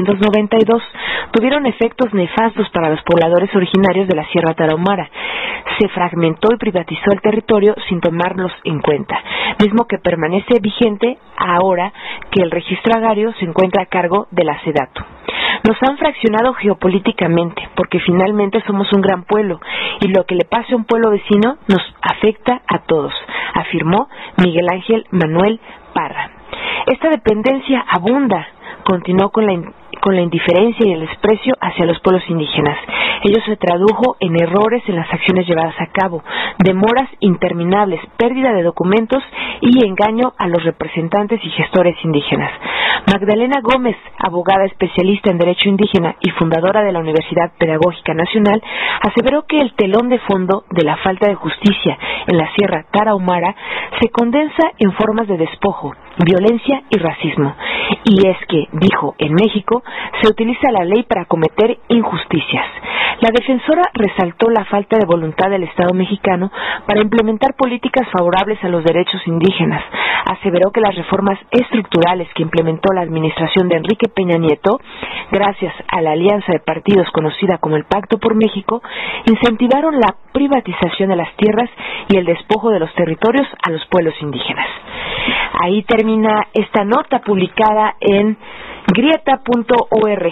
1992 tuvieron efectos nefastos para los pobladores originarios de la Sierra Tarahumara. Se fragmentó y privatizó el territorio sin tomarlos en cuenta, mismo que permanece vigente ahora que el registro agrario se encuentra a cargo de la SEDATU. Nos han fraccionado geopolíticamente porque finalmente somos un gran pueblo y lo que le pase a un pueblo vecino nos afecta a todos, afirmó Miguel Ángel Manuel Parra. Esta dependencia abunda, continuó con la indiferencia y el desprecio hacia los pueblos indígenas. Ello se tradujo en errores en las acciones llevadas a cabo, demoras interminables, pérdida de documentos y engaño a los representantes y gestores indígenas. Magdalena Gómez, abogada especialista en Derecho Indígena y fundadora de la Universidad Pedagógica Nacional, aseveró que el telón de fondo de la falta de justicia en la Sierra Tarahumara se condensa en formas de despojo, violencia y racismo. Y es que, dijo, en México se utiliza la ley para cometer injusticias. La defensora resaltó la falta de voluntad del Estado mexicano para implementar políticas favorables a los derechos indígenas. Aseveró que las reformas estructurales que implementó la administración de Enrique Peña Nieto, gracias a la alianza de partidos conocida como el Pacto por México, incentivaron la privatización de las tierras y el despojo de los territorios a los pueblos indígenas. Ahí termina esta nota publicada en grieta.org,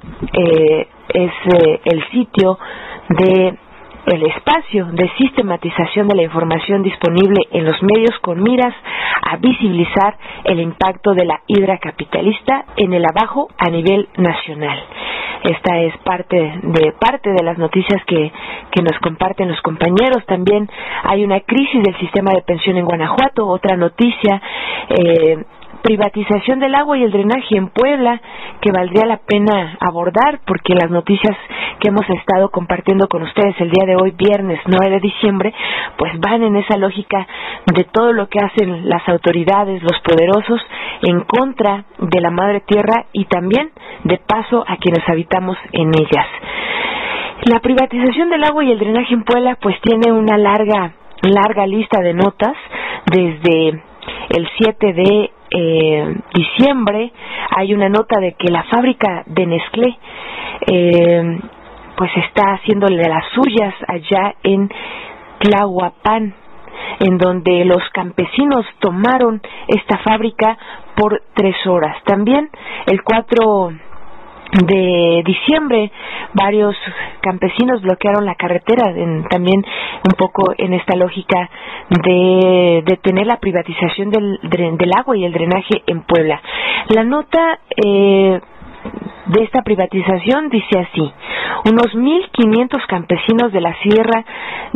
es el sitio de el espacio de sistematización de la información disponible en los medios con miras a visibilizar el impacto de la hidra capitalista en el abajo a nivel nacional. Esta es parte de las noticias que nos comparten los compañeros. También hay una crisis del sistema de pensión en Guanajuato, otra noticia, privatización del agua y el drenaje en Puebla, que valdría la pena abordar porque las noticias que hemos estado compartiendo con ustedes el día de hoy, viernes 9 de diciembre, pues van en esa lógica de todo lo que hacen las autoridades, los poderosos, en contra de la madre tierra y también de paso a quienes habitamos en ellas. La privatización del agua y el drenaje en Puebla pues tiene una larga lista de notas. Desde el 7 de diciembre hay una nota de que la fábrica de Nestlé pues está haciéndole las suyas allá en Tlahuapan, en donde los campesinos tomaron esta fábrica por 3 horas. También el 4 de diciembre varios campesinos bloquearon la carretera, también un poco en esta lógica de detener la privatización del agua y el drenaje en Puebla. La nota de esta privatización dice así: unos 1,500 campesinos de la sierra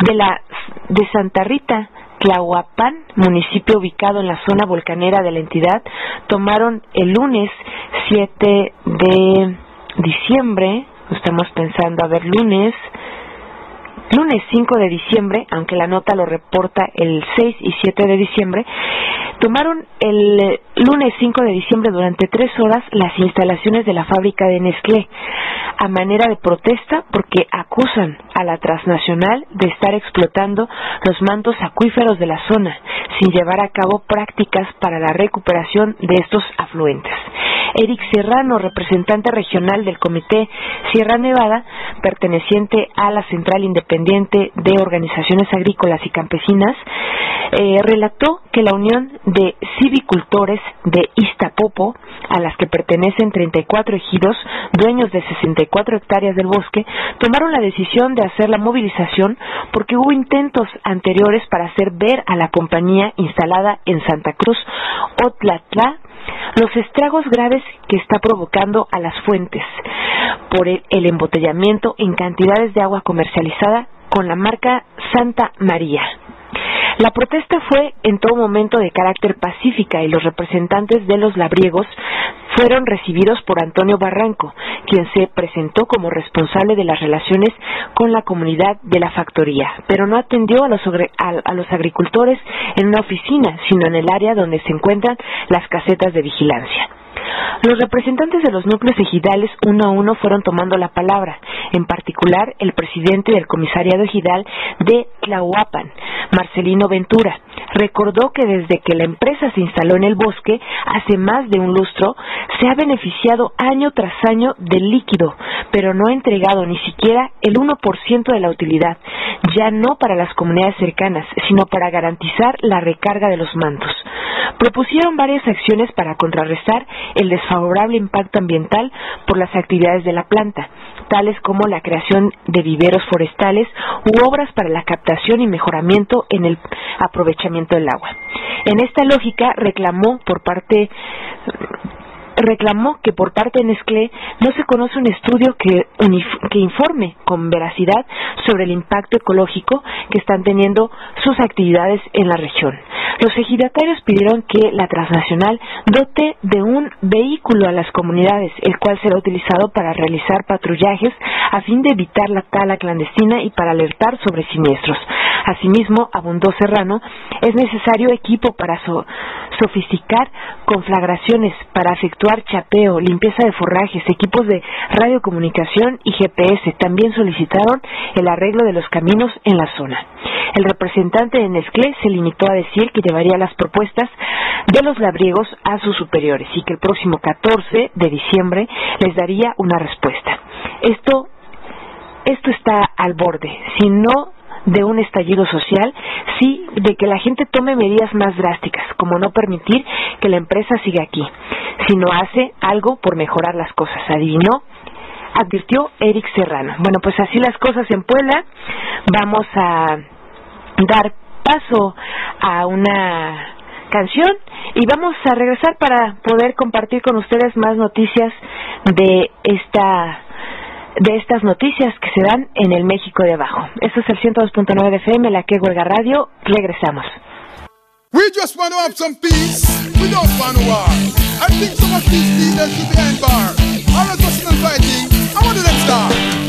de Santa Rita, Tlahuapan, municipio ubicado en la zona volcanera de la entidad, tomaron el lunes 7 de diciembre, estamos pensando, lunes 5 de diciembre, aunque la nota lo reporta el 6 y 7 de diciembre, tomaron el lunes 5 de diciembre durante 3 horas las instalaciones de la fábrica de Nestlé, a manera de protesta porque acusan a la transnacional de estar explotando los mantos acuíferos de la zona, sin llevar a cabo prácticas para la recuperación de estos afluentes. Eric Serrano, representante regional del Comité Sierra Nevada, perteneciente a la Central Independiente de Organizaciones Agrícolas y Campesinas, relató que la Unión de Civicultores de Iztapopo, a las que pertenecen 34 ejidos, dueños de 64 hectáreas del bosque, tomaron la decisión de hacer la movilización porque hubo intentos anteriores para hacer ver a la compañía instalada en Santa Cruz, Otlatlá, los estragos graves que está provocando a las fuentes por el embotellamiento en cantidades de agua comercializada con la marca Santa María. La protesta fue en todo momento de carácter pacífica y los representantes de los labriegos fueron recibidos por Antonio Barranco, quien se presentó como responsable de las relaciones con la comunidad de la factoría, pero no atendió a los agricultores en una oficina, sino en el área donde se encuentran las casetas de vigilancia. Los representantes de los núcleos ejidales uno a uno fueron tomando la palabra, en particular el presidente del comisariado ejidal de Tlahuapan, Marcelino Ventura, recordó que desde que la empresa se instaló en el bosque hace más de un lustro, se ha beneficiado año tras año del líquido, pero no ha entregado ni siquiera el 1% de la utilidad, ya no para las comunidades cercanas, sino para garantizar la recarga de los mantos. Propusieron varias acciones para contrarrestar el desfavorable impacto ambiental por las actividades de la planta, tales como la creación de viveros forestales u obras para la captación y mejoramiento en el aprovechamiento del agua. En esta lógica reclamó que por parte de Nestlé no se conoce un estudio que informe con veracidad sobre el impacto ecológico que están teniendo sus actividades en la región. Los ejidatarios pidieron que la transnacional dote de un vehículo a las comunidades, el cual será utilizado para realizar patrullajes a fin de evitar la tala clandestina y para alertar sobre siniestros. Asimismo, abundó Serrano, es necesario equipo para sofisticar conflagraciones, para efectuar chapeo, limpieza de forrajes, equipos de radiocomunicación y GPS. También solicitaron el arreglo de los caminos en la zona. El representante de Nestlé se limitó a decir que llevaría las propuestas de los labriegos a sus superiores y que el próximo 14 de diciembre les daría una respuesta. Esto está al borde, si no de un estallido social, sí de que la gente tome medidas más drásticas, como no permitir que la empresa siga aquí, sino hace algo por mejorar las cosas, advirtió Eric Serrano. Bueno, pues así las cosas en Puebla. Vamos a dar paso a una canción y vamos a regresar para poder compartir con ustedes más noticias de estas noticias que se dan en el México de abajo. Esto es el 102.9 de FM, la que huelga radio. Regresamos. We just want to have some peace. We don't want war. I think some of these leaders should be behind bar. All of us are fighting. I want to let's start.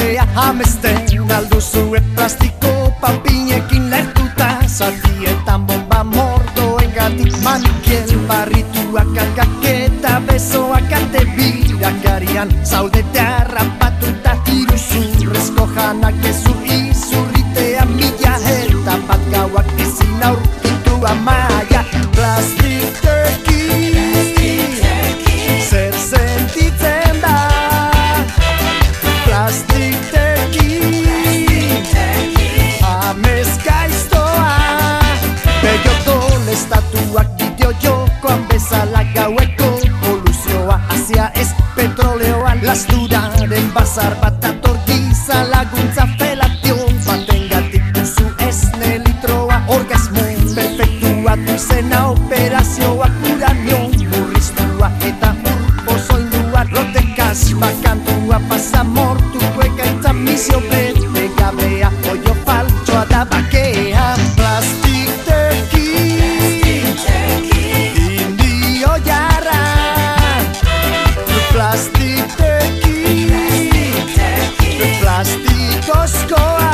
gabea amesten alduzue plastiko papinekin lertuta zatietan bomba mordoengatik manikiel barrituak akaketa besoak ate birakarian zaudete harrapatuta iruzurrezko janak ezu izurritea mila eta bat gauak ezin aurkitu amaia plastikekin zer sentitzen da plastikekin amezkaiztoa begioton estatuak bideo jokoan bezala gaueko poluzioa hasia ez petroleoan lasturaren bazar bat atorkiza laguntza felation batengatik duzu esne litroa orgasmo perfektua duzena operazioa uranio murriztua eta urpozoindua rotekaz bakantua pasamortuko ekaitza misio bete gabea oio faltsoa da bakea plastikekin indio jarra plastikekin plastikozkoa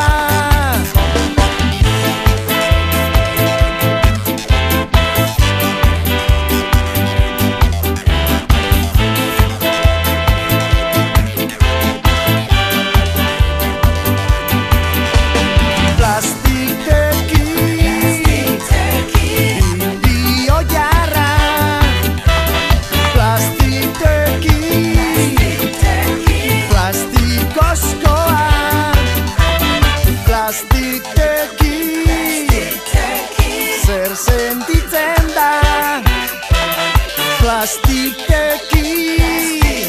zer sentitzen da plastikekin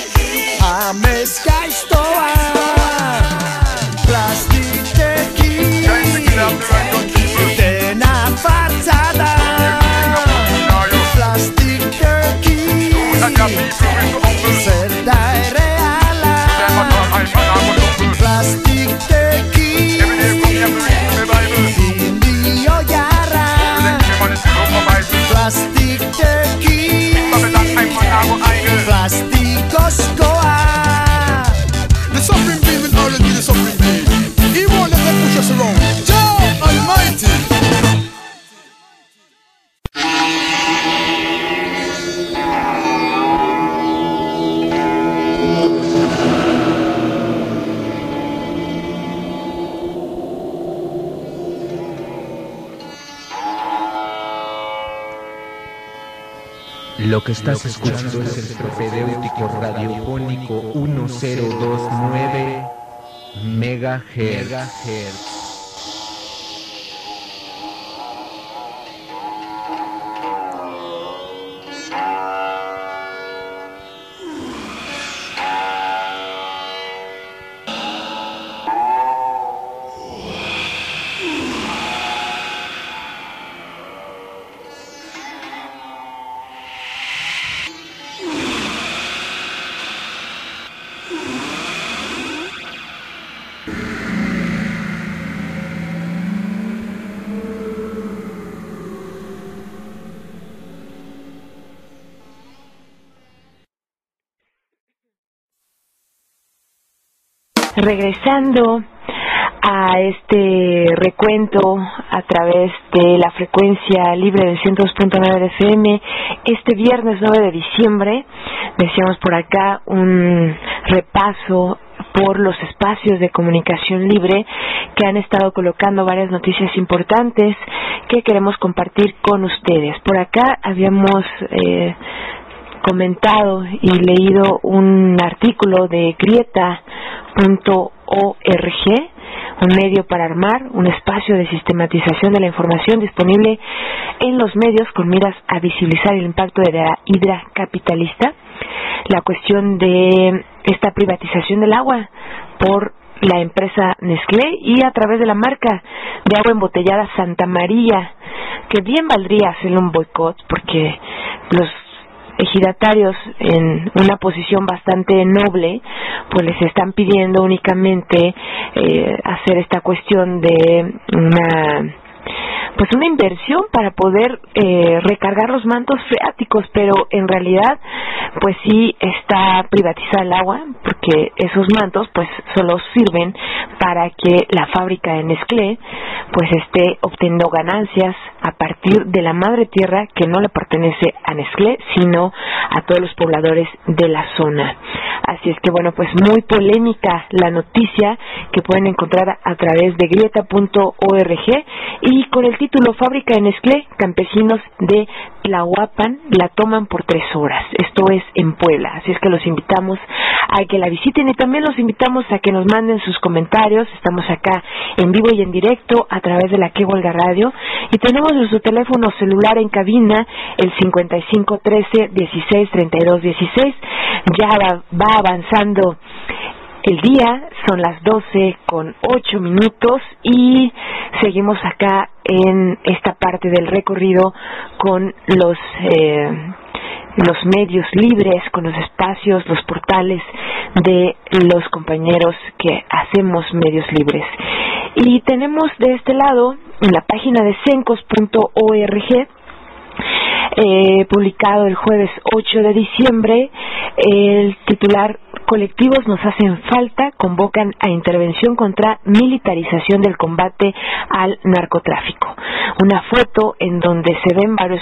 amezkaiztoa plastikekin dena fartza da plastikekin zer da erreala plastikekin indio jarra plastikekin plastikozkoa. The suffering being will always be the suffering being. He won't let them push us around. Jah Almighty. Lo que estás escuchando es el propedéutico radiofónico 1029 megahertz. Regresando a este recuento a través de la frecuencia libre del 102.9 de FM, este viernes 9 de diciembre, decíamos por acá un repaso por los espacios de comunicación libre que han estado colocando varias noticias importantes que queremos compartir con ustedes. Por acá habíamos comentado y leído un artículo de Grieta.org, un medio para armar un espacio de sistematización de la información disponible en los medios con miras a visibilizar el impacto de la hidra capitalista, la cuestión de esta privatización del agua por la empresa Nestlé y a través de la marca de agua embotellada Santa María, que bien valdría hacerle un boicot porque los ejidatarios en una posición bastante noble pues les están pidiendo únicamente hacer esta cuestión de una pues una inversión para poder recargar los mantos freáticos, pero en realidad pues sí está privatizada el agua, porque esos mantos pues solo sirven para que la fábrica de Nestlé pues esté obteniendo ganancias a partir de la madre tierra, que no le pertenece a Nestlé sino a todos los pobladores de la zona. Así es que bueno, pues muy polémica la noticia, que pueden encontrar a través de grieta.org, y con el título Fábrica de Nestlé, campesinos de Tlahuapan la toman por 3 horas. Esto es en Puebla, así es que los invitamos a que la visiten, y también los invitamos a que nos manden sus comentarios. Estamos acá en vivo y en directo a través de la Que Huelga Radio, y tenemos nuestro teléfono celular en cabina, el 5513-163216. Ya va avanzando el día, son las 12:08 y seguimos acá en esta parte del recorrido con los medios libres, con los espacios, los portales de los compañeros que hacemos medios libres. Y tenemos de este lado, en la página de cencos.org, publicado el jueves 8 de diciembre, el titular: colectivos nos hacen falta, convocan a intervención contra militarización del combate al narcotráfico. Una foto en donde se ven varios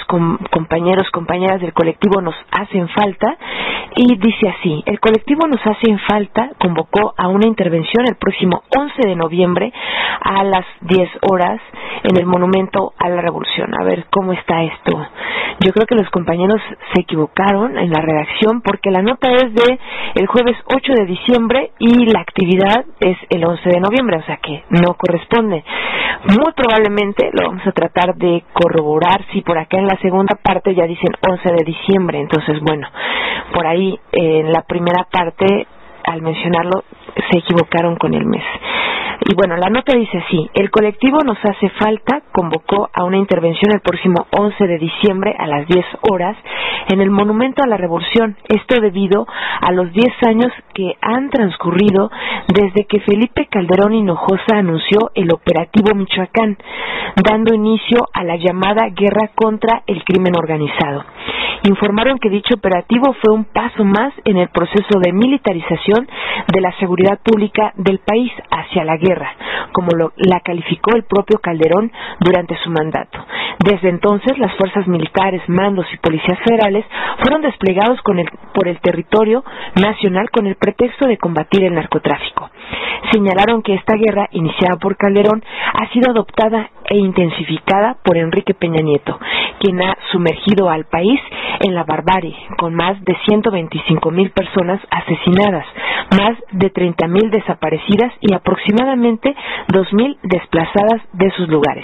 compañeras del colectivo Nos Hacen Falta, y dice así: el colectivo Nos Hacen Falta convocó a una intervención el próximo 11 de noviembre a las 10 horas en el Monumento a la Revolución. A ver cómo está esto. Yo creo que los compañeros se equivocaron en la redacción, porque la nota es de el jueves 8 de diciembre y la actividad es el 11 de noviembre, o sea que no corresponde. Muy probablemente lo vamos a tratar de corroborar si por acá en la segunda parte ya dicen 11 de diciembre, entonces bueno, por ahí en la primera parte al mencionarlo se equivocaron con el mes. Y bueno, la nota dice así: el colectivo Nos Hace Falta convocó a una intervención el próximo 11 de diciembre a las 10 horas en el Monumento a la Revolución. Esto debido a los 10 años que han transcurrido desde que Felipe Calderón Hinojosa anunció el Operativo Michoacán, dando inicio a la llamada guerra contra el crimen organizado. Informaron que dicho operativo fue un paso más en el proceso de militarización de la seguridad pública del país hacia la guerra, como la calificó el propio Calderón durante su mandato. Desde entonces, las fuerzas militares, mandos y policías federales fueron desplegados por el territorio nacional con el pretexto de combatir el narcotráfico. Señalaron que esta guerra, iniciada por Calderón, ha sido adoptada e intensificada por Enrique Peña Nieto, quien ha sumergido al país en la barbarie, con más de 125,000 personas asesinadas, más de 30,000 desaparecidas y aproximadamente 2,000 desplazadas de sus lugares.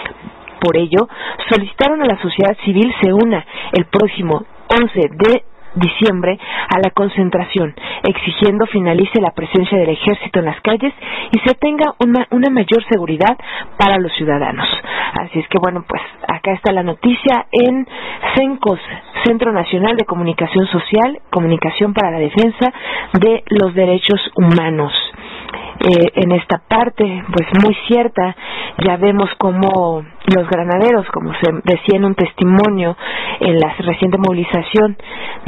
Por ello, solicitaron a la sociedad civil se una el próximo 11 de diciembre a la concentración, exigiendo finalice la presencia del ejército en las calles y se tenga una mayor seguridad para los ciudadanos. Así es que bueno, pues acá está la noticia en CENCOS, Centro Nacional de Comunicación Social, Comunicación para la Defensa de los Derechos Humanos. En esta parte, pues muy cierta, ya vemos cómo los granaderos, como se decía en un testimonio en la reciente movilización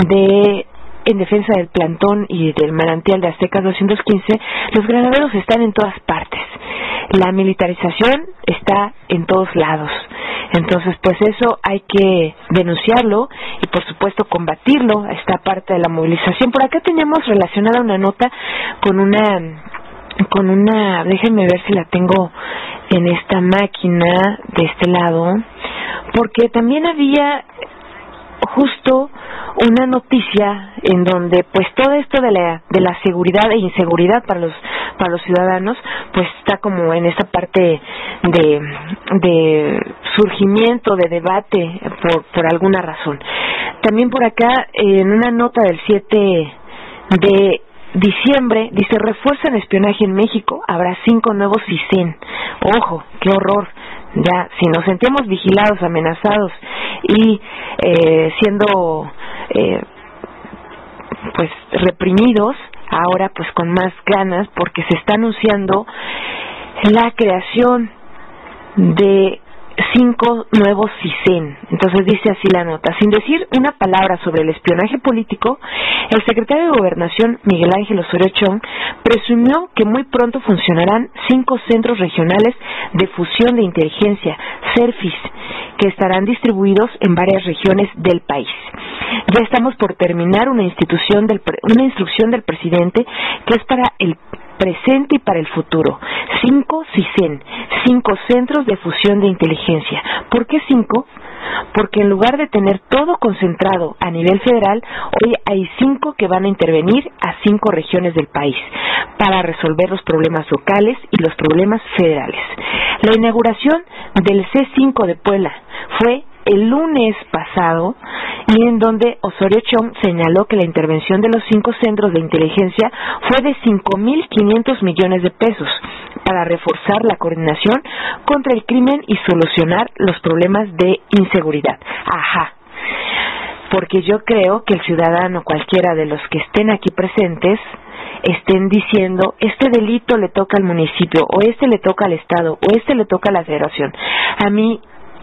en defensa del plantón y del manantial de Aztecas 215, los granaderos están en todas partes. La militarización está en todos lados. Entonces, pues eso hay que denunciarlo y, por supuesto, combatirlo, esta parte de la movilización. Por acá teníamos relacionada una nota con una, déjenme ver si la tengo en esta máquina de este lado, porque también había justo una noticia en donde pues todo esto de la seguridad e inseguridad para los ciudadanos pues está como en esta parte de surgimiento, de debate por alguna razón. También por acá en una nota del 7 de diciembre dice: refuerzan espionaje en México, habrá 5 nuevos CISEN. Ojo, qué horror. Ya, si nos sentimos vigilados, amenazados y siendo pues reprimidos, ahora pues con más ganas, porque se está anunciando la creación de 5 nuevos CISEN. Entonces dice así la nota: sin decir una palabra sobre el espionaje político, el secretario de Gobernación, Miguel Ángel Osorio Chong, presumió que muy pronto funcionarán 5 centros regionales de fusión de inteligencia, CERFIS, que estarán distribuidos en varias regiones del país. Ya estamos por terminar una instrucción del presidente que es para el presente y para el futuro. 5 CISEN, 5 centros de fusión de inteligencia. ¿Por qué 5? Porque en lugar de tener todo concentrado a nivel federal, hoy hay 5 que van a intervenir a 5 regiones del país para resolver los problemas locales y los problemas federales. La inauguración del C5 de Puebla fue el lunes pasado, y en donde Osorio Chong señaló que la intervención de los 5 centros de inteligencia fue de 5.500 millones de pesos para reforzar la coordinación contra el crimen y solucionar los problemas de inseguridad. Ajá, porque yo creo que el ciudadano, cualquiera de los que estén aquí presentes, estén diciendo, este delito le toca al municipio, o este le toca al estado, o este le toca a la federación. A mí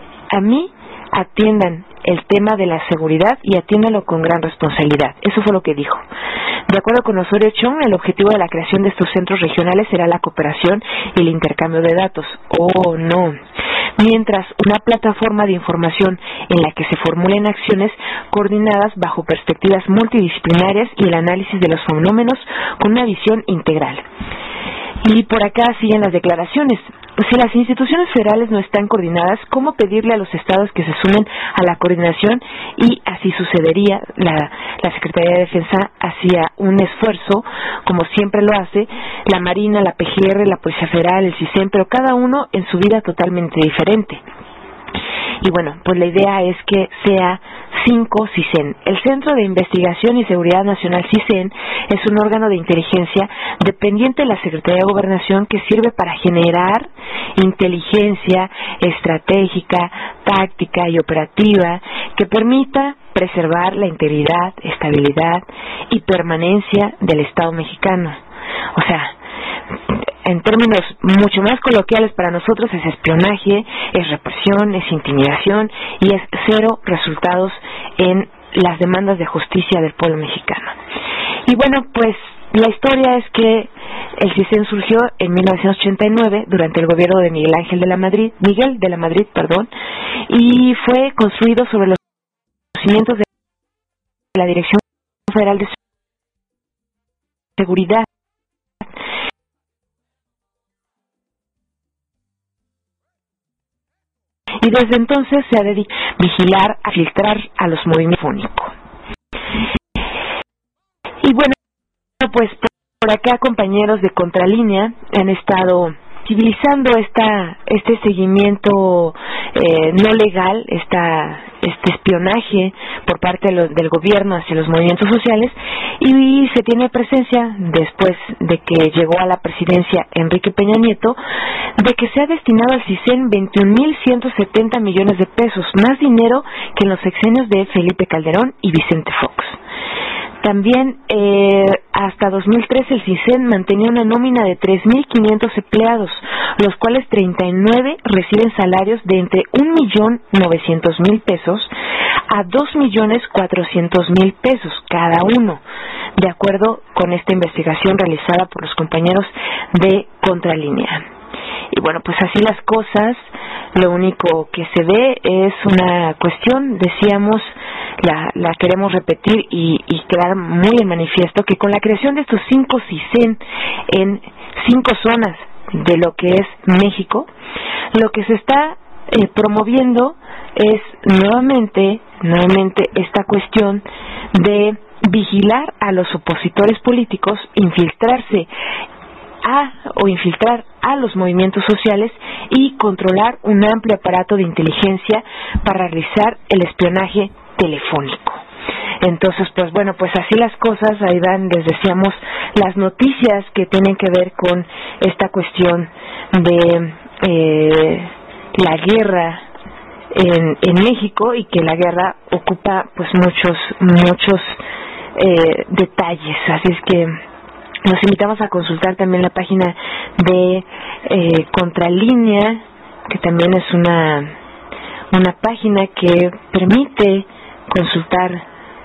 atiendan el tema de la seguridad y atiéndanlo con gran responsabilidad. Eso fue lo que dijo. De acuerdo con Osorio Chong, el objetivo de la creación de estos centros regionales será la cooperación y el intercambio de datos. ¡Oh, no! Mientras una plataforma de información en la que se formulen acciones coordinadas bajo perspectivas multidisciplinarias y el análisis de los fenómenos con una visión integral. Y por acá siguen las declaraciones. Si las instituciones federales no están coordinadas, ¿cómo pedirle a los estados que se sumen a la coordinación? Y así sucedería. La Secretaría de Defensa hacía un esfuerzo, como siempre lo hace, la Marina, la PGR, la Policía Federal, el CISEN, pero cada uno en su vida totalmente diferente. Y bueno, pues la idea es que sea 5 CISEN. El Centro de Investigación y Seguridad Nacional, CISEN, es un órgano de inteligencia dependiente de la Secretaría de Gobernación que sirve para generar inteligencia estratégica, táctica y operativa que permita preservar la integridad, estabilidad y permanencia del Estado mexicano. O sea, en términos mucho más coloquiales para nosotros, es espionaje, es represión, es intimidación y es cero resultados en las demandas de justicia del pueblo mexicano. Y bueno, pues la historia es que el CISEN surgió en 1989 durante el gobierno de Miguel de la Madrid, y fue construido sobre los cimientos de la Dirección Federal de Seguridad. Y desde entonces se ha dedicado a vigilar, a filtrar a los movimientos fónicos. Y bueno, pues por acá compañeros de Contralínea han estado civilizando este seguimiento no legal, este espionaje por parte del gobierno hacia los movimientos sociales, y se tiene presencia después de que llegó a la presidencia Enrique Peña Nieto, de que se ha destinado al CISEN 21.170 millones de pesos, más dinero que en los sexenios de Felipe Calderón y Vicente Fox. También hasta 2013 el CISEN mantenía una nómina de 3.500 empleados, los cuales 39 reciben salarios de entre 1.900.000 pesos a 2.400.000 pesos cada uno, de acuerdo con esta investigación realizada por los compañeros de Contralínea. Y bueno, pues así las cosas, lo único que se ve es una cuestión, decíamos, la queremos repetir y quedar muy en manifiesto, que con la creación de estos 5 CISEN en 5 zonas de lo que es México, lo que se está promoviendo es nuevamente esta cuestión de vigilar a los opositores políticos, infiltrar a los movimientos sociales y controlar un amplio aparato de inteligencia para realizar el espionaje telefónico. Entonces, pues bueno, pues así las cosas. Ahí van, les decíamos, las noticias que tienen que ver con esta cuestión de la guerra en México, y que la guerra ocupa pues muchos detalles. Así es que los invitamos a consultar también la página de Contralínea, que también es una una página que permite consultar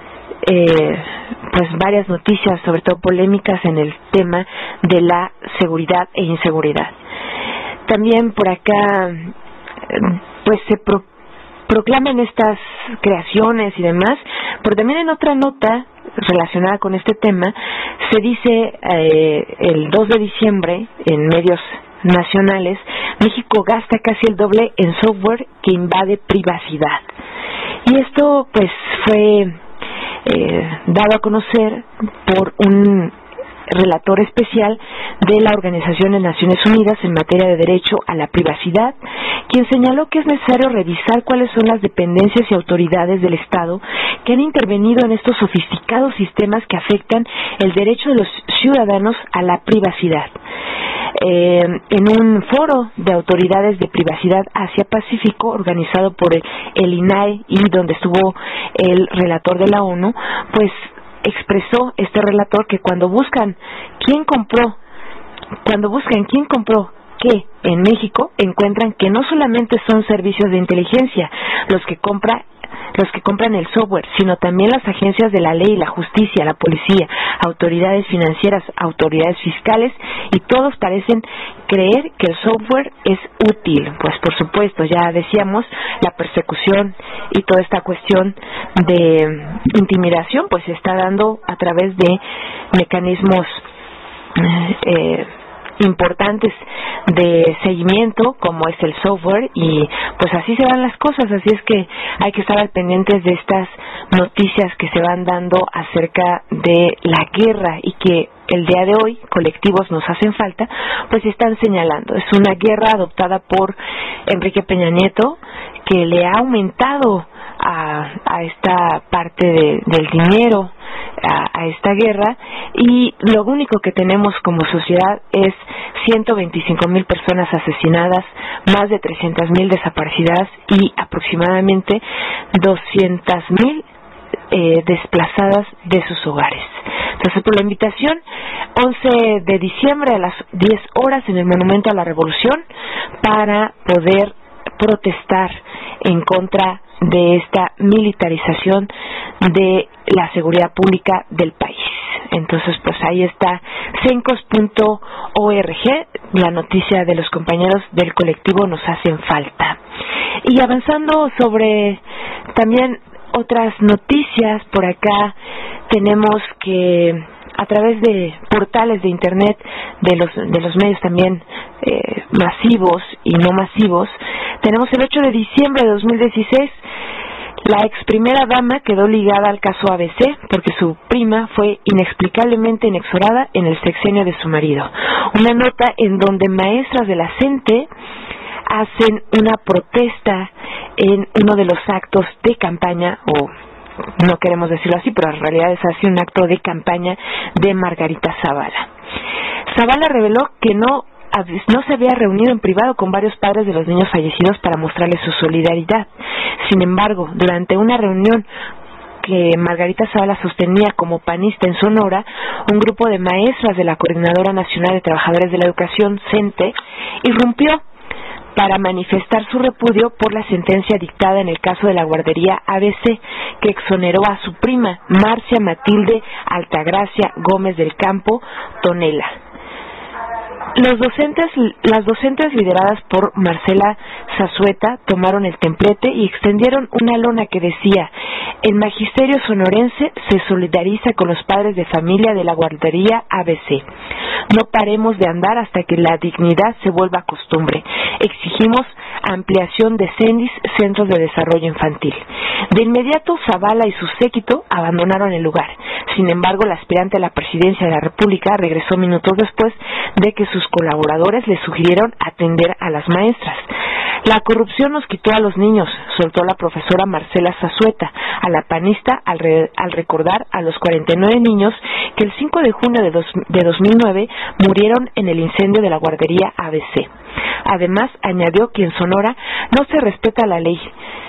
pues varias noticias, sobre todo polémicas en el tema de la seguridad e inseguridad. También por acá pues se proclaman estas creaciones y demás, pero también en otra nota relacionada con este tema se dice el 2 de diciembre en medios nacionales, México gasta casi el doble en software que invade privacidad. Y esto pues fue dado a conocer por un relator especial de la Organización de Naciones Unidas en materia de derecho a la privacidad, quien señaló que es necesario revisar cuáles son las dependencias y autoridades del Estado que han intervenido en estos sofisticados sistemas que afectan el derecho de los ciudadanos a la privacidad. En un foro de autoridades de privacidad Asia-Pacífico organizado por el INAE y donde estuvo el relator de la ONU, pues expresó este relator que cuando buscan quién compró qué en México, encuentran que no solamente son servicios de inteligencia los que compran el software, sino también las agencias de la ley, la justicia, la policía, autoridades financieras, autoridades fiscales, y todos parecen creer que el software es útil. Pues por supuesto, ya decíamos, la persecución y toda esta cuestión de intimidación pues se está dando a través de mecanismos importantes de seguimiento como es el software, y pues así se van las cosas. Así es que hay que estar al pendientes de estas noticias que se van dando acerca de la guerra y que el día de hoy colectivos nos hacen falta, pues están señalando. Es una guerra adoptada por Enrique Peña Nieto que le ha aumentado a esta parte del dinero a esta guerra, y lo único que tenemos como sociedad es 125,000 personas asesinadas, más de 300,000 desaparecidas y aproximadamente 200,000 desplazadas de sus hogares. Entonces, por la invitación, 11 de diciembre a las 10 horas en el Monumento a la Revolución para poder protestar en contra de esta militarización de la seguridad pública del país. Entonces, pues ahí está cencos.org, la noticia de los compañeros del colectivo Nos Hacen Falta. Y avanzando sobre también otras noticias, por acá tenemos que a través de portales de internet de los medios también masivos y no masivos, tenemos el 8 de diciembre de 2016, la ex primera dama quedó ligada al caso ABC porque su prima fue inexplicablemente inexorada en el sexenio de su marido. Una nota en donde maestras de la CENTE hacen una protesta en uno de los actos de campaña, o no queremos decirlo así, pero en realidad es así, un acto de campaña de Margarita Zavala. Zavala reveló que no se había reunido en privado con varios padres de los niños fallecidos para mostrarles su solidaridad. Sin embargo, durante una reunión que Margarita Zavala sostenía como panista en Sonora, un grupo de maestras de la Coordinadora Nacional de Trabajadores de la Educación, CENTE, irrumpió para manifestar su repudio por la sentencia dictada en el caso de la guardería ABC, que exoneró a su prima, Marcia Matilde Altagracia Gómez del Campo Tonela. Las docentes lideradas por Marcela Zazueta tomaron el templete y extendieron una lona que decía: el magisterio sonorense se solidariza con los padres de familia de la guardería ABC. No paremos de andar hasta que la dignidad se vuelva costumbre. Exigimos ampliación de CENDIS, Centros de Desarrollo Infantil. De inmediato, Zavala y su séquito abandonaron el lugar. Sin embargo, la aspirante a la presidencia de la República regresó minutos después de que sus colaboradores le sugirieron atender a las maestras. La corrupción nos quitó a los niños, soltó la profesora Marcela Zazueta a la panista al recordar a los 49 niños que el 5 de junio de 2009 murieron en el incendio de la guardería ABC. Además, añadió que en Sonora no se respeta la ley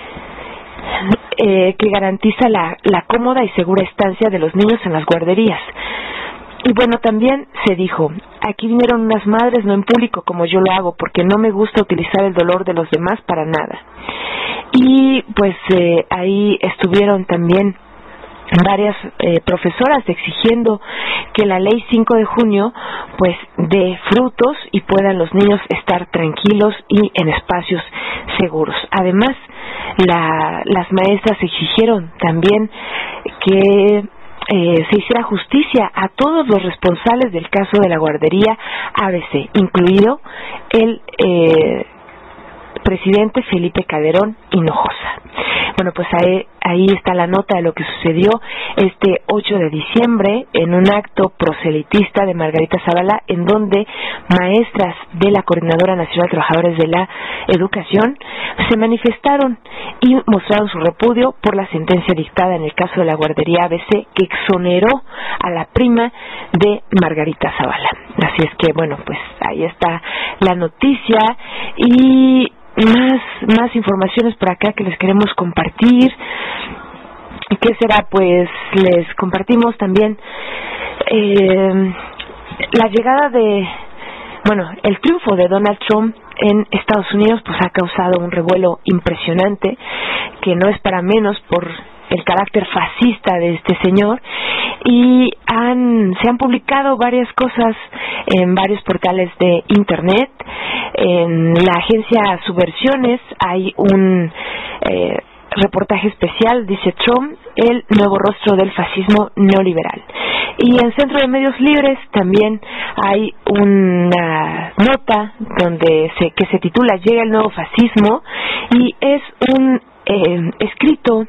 que garantiza la cómoda y segura estancia de los niños en las guarderías. Y bueno, también se dijo: aquí vinieron unas madres, no en público como yo lo hago, porque no me gusta utilizar el dolor de los demás para nada. y pues ahí estuvieron también varias profesoras exigiendo que la ley 5 de junio pues dé frutos y puedan los niños estar tranquilos y en espacios seguros. Además, las maestras exigieron también que se hiciera justicia a todos los responsables del caso de la guardería ABC, incluido el presidente Felipe Calderón Hinojosa. Bueno, pues ahí está la nota de lo que sucedió este 8 de diciembre en un acto proselitista de Margarita Zavala, en donde maestras de la Coordinadora Nacional de Trabajadores de la Educación se manifestaron y mostraron su repudio por la sentencia dictada en el caso de la guardería ABC, que exoneró a la prima de Margarita Zavala. Así es que, bueno, pues ahí está la noticia y más informaciones por acá que les queremos compartir. ¿Qué será? Pues les compartimos también la llegada el triunfo de Donald Trump en Estados Unidos pues ha causado un revuelo impresionante, que no es para menos por el carácter fascista de este señor, y se han publicado varias cosas en varios portales de internet. En la agencia Subversiones hay un reportaje especial, dice Trump, el nuevo rostro del fascismo neoliberal. Y en Centro de Medios Libres también hay una nota que se titula Llega el nuevo fascismo, y es un escrito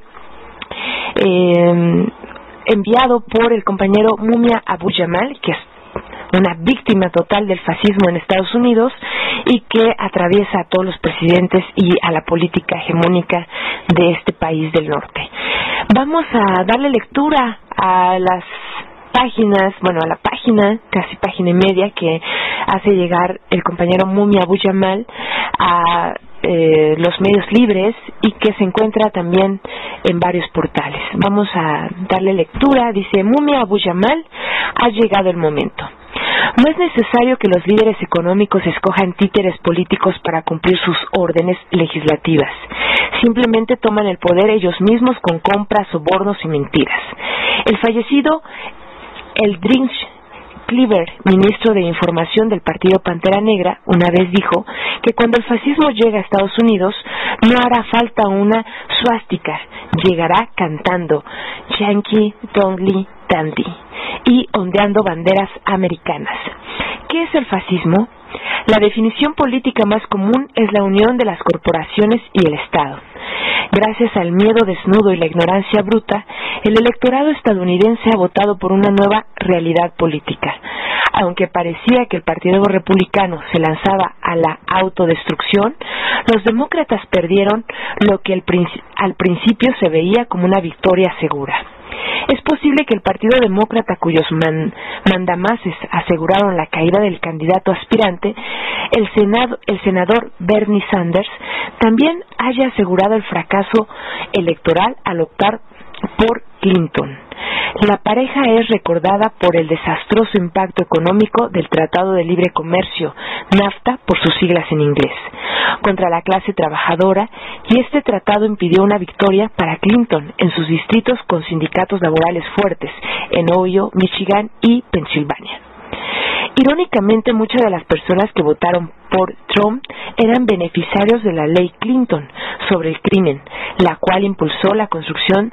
enviado por el compañero Mumia Abu Jamal, que es una víctima total del fascismo en Estados Unidos y que atraviesa a todos los presidentes y a la política hegemónica de este país del norte. Vamos a darle lectura a las páginas, a la página, casi página y media, que hace llegar el compañero Mumia Abu Jamal a los medios libres y que se encuentra también en varios portales. Vamos a darle lectura. Dice Mumia Abu Jamal: ha llegado el momento. No es necesario que los líderes económicos escojan títeres políticos para cumplir sus órdenes legislativas. Simplemente toman el poder ellos mismos con compras, sobornos y mentiras. El fallecido Eldridge Cleaver, ministro de Información del Partido Pantera Negra, una vez dijo que cuando el fascismo llega a Estados Unidos no hará falta una suástica, llegará cantando Yankee Doodle Dandy y ondeando banderas americanas. ¿Qué es el fascismo? La definición política más común es la unión de las corporaciones y el Estado. Gracias al miedo desnudo y la ignorancia bruta, el electorado estadounidense ha votado por una nueva realidad política. Aunque parecía que el Partido Republicano se lanzaba a la autodestrucción, los demócratas perdieron lo que al principio se veía como una victoria segura. Es posible que el Partido Demócrata, cuyos mandamases aseguraron la caída del candidato aspirante, el senador Bernie Sanders, también haya asegurado el fracaso electoral al optar por Clinton. La pareja es recordada por el desastroso impacto económico del Tratado de Libre Comercio, NAFTA por sus siglas en inglés, contra la clase trabajadora, y este tratado impidió una victoria para Clinton en sus distritos con sindicatos laborales fuertes en Ohio, Michigan y Pensilvania. Irónicamente, muchas de las personas que votaron por Trump eran beneficiarios de la ley Clinton sobre el crimen, la cual impulsó la construcción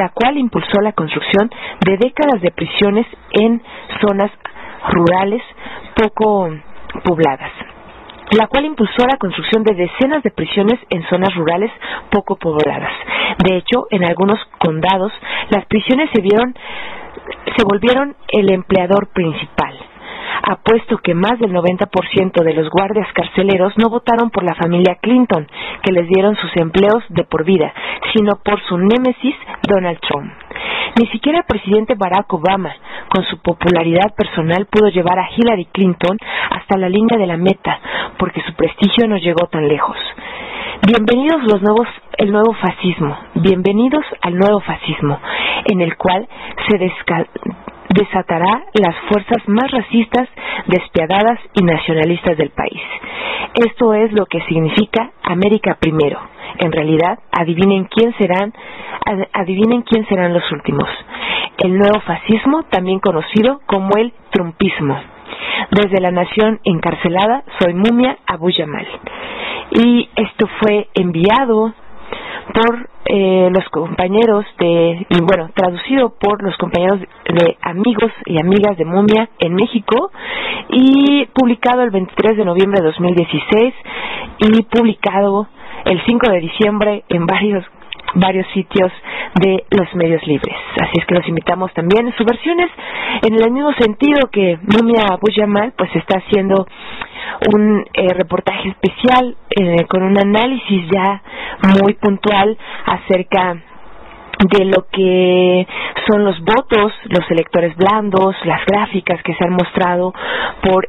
de décadas de prisiones en zonas rurales poco pobladas. La cual impulsó la construcción de decenas de prisiones en zonas rurales poco pobladas. De hecho, en algunos condados, las prisiones se volvieron el empleador principal. Apuesto que más del 90% de los guardias carceleros no votaron por la familia Clinton, que les dieron sus empleos de por vida, sino por su némesis Donald Trump. Ni siquiera el presidente Barack Obama, con su popularidad personal, pudo llevar a Hillary Clinton hasta la línea de la meta, porque su prestigio no llegó tan lejos. Bienvenidos al nuevo fascismo, en el cual desatará las fuerzas más racistas, despiadadas y nacionalistas del país. Esto es lo que significa América primero. En realidad, adivinen quién serán los últimos. El nuevo fascismo, también conocido como el trumpismo. Desde la nación encarcelada, soy Mumia Abu Jamal. Y esto fue enviado por los compañeros traducido por los compañeros de amigos y amigas de Mumia en México, y publicado el 23 de noviembre de 2016 y publicado el 5 de diciembre en varios sitios de los medios libres. Así es que los invitamos también en sus versiones, en el mismo sentido que Mumia Abu Jamal pues está haciendo un reportaje especial con un análisis ya muy puntual acerca de lo que son los votos, los electores blandos, las gráficas que se han mostrado por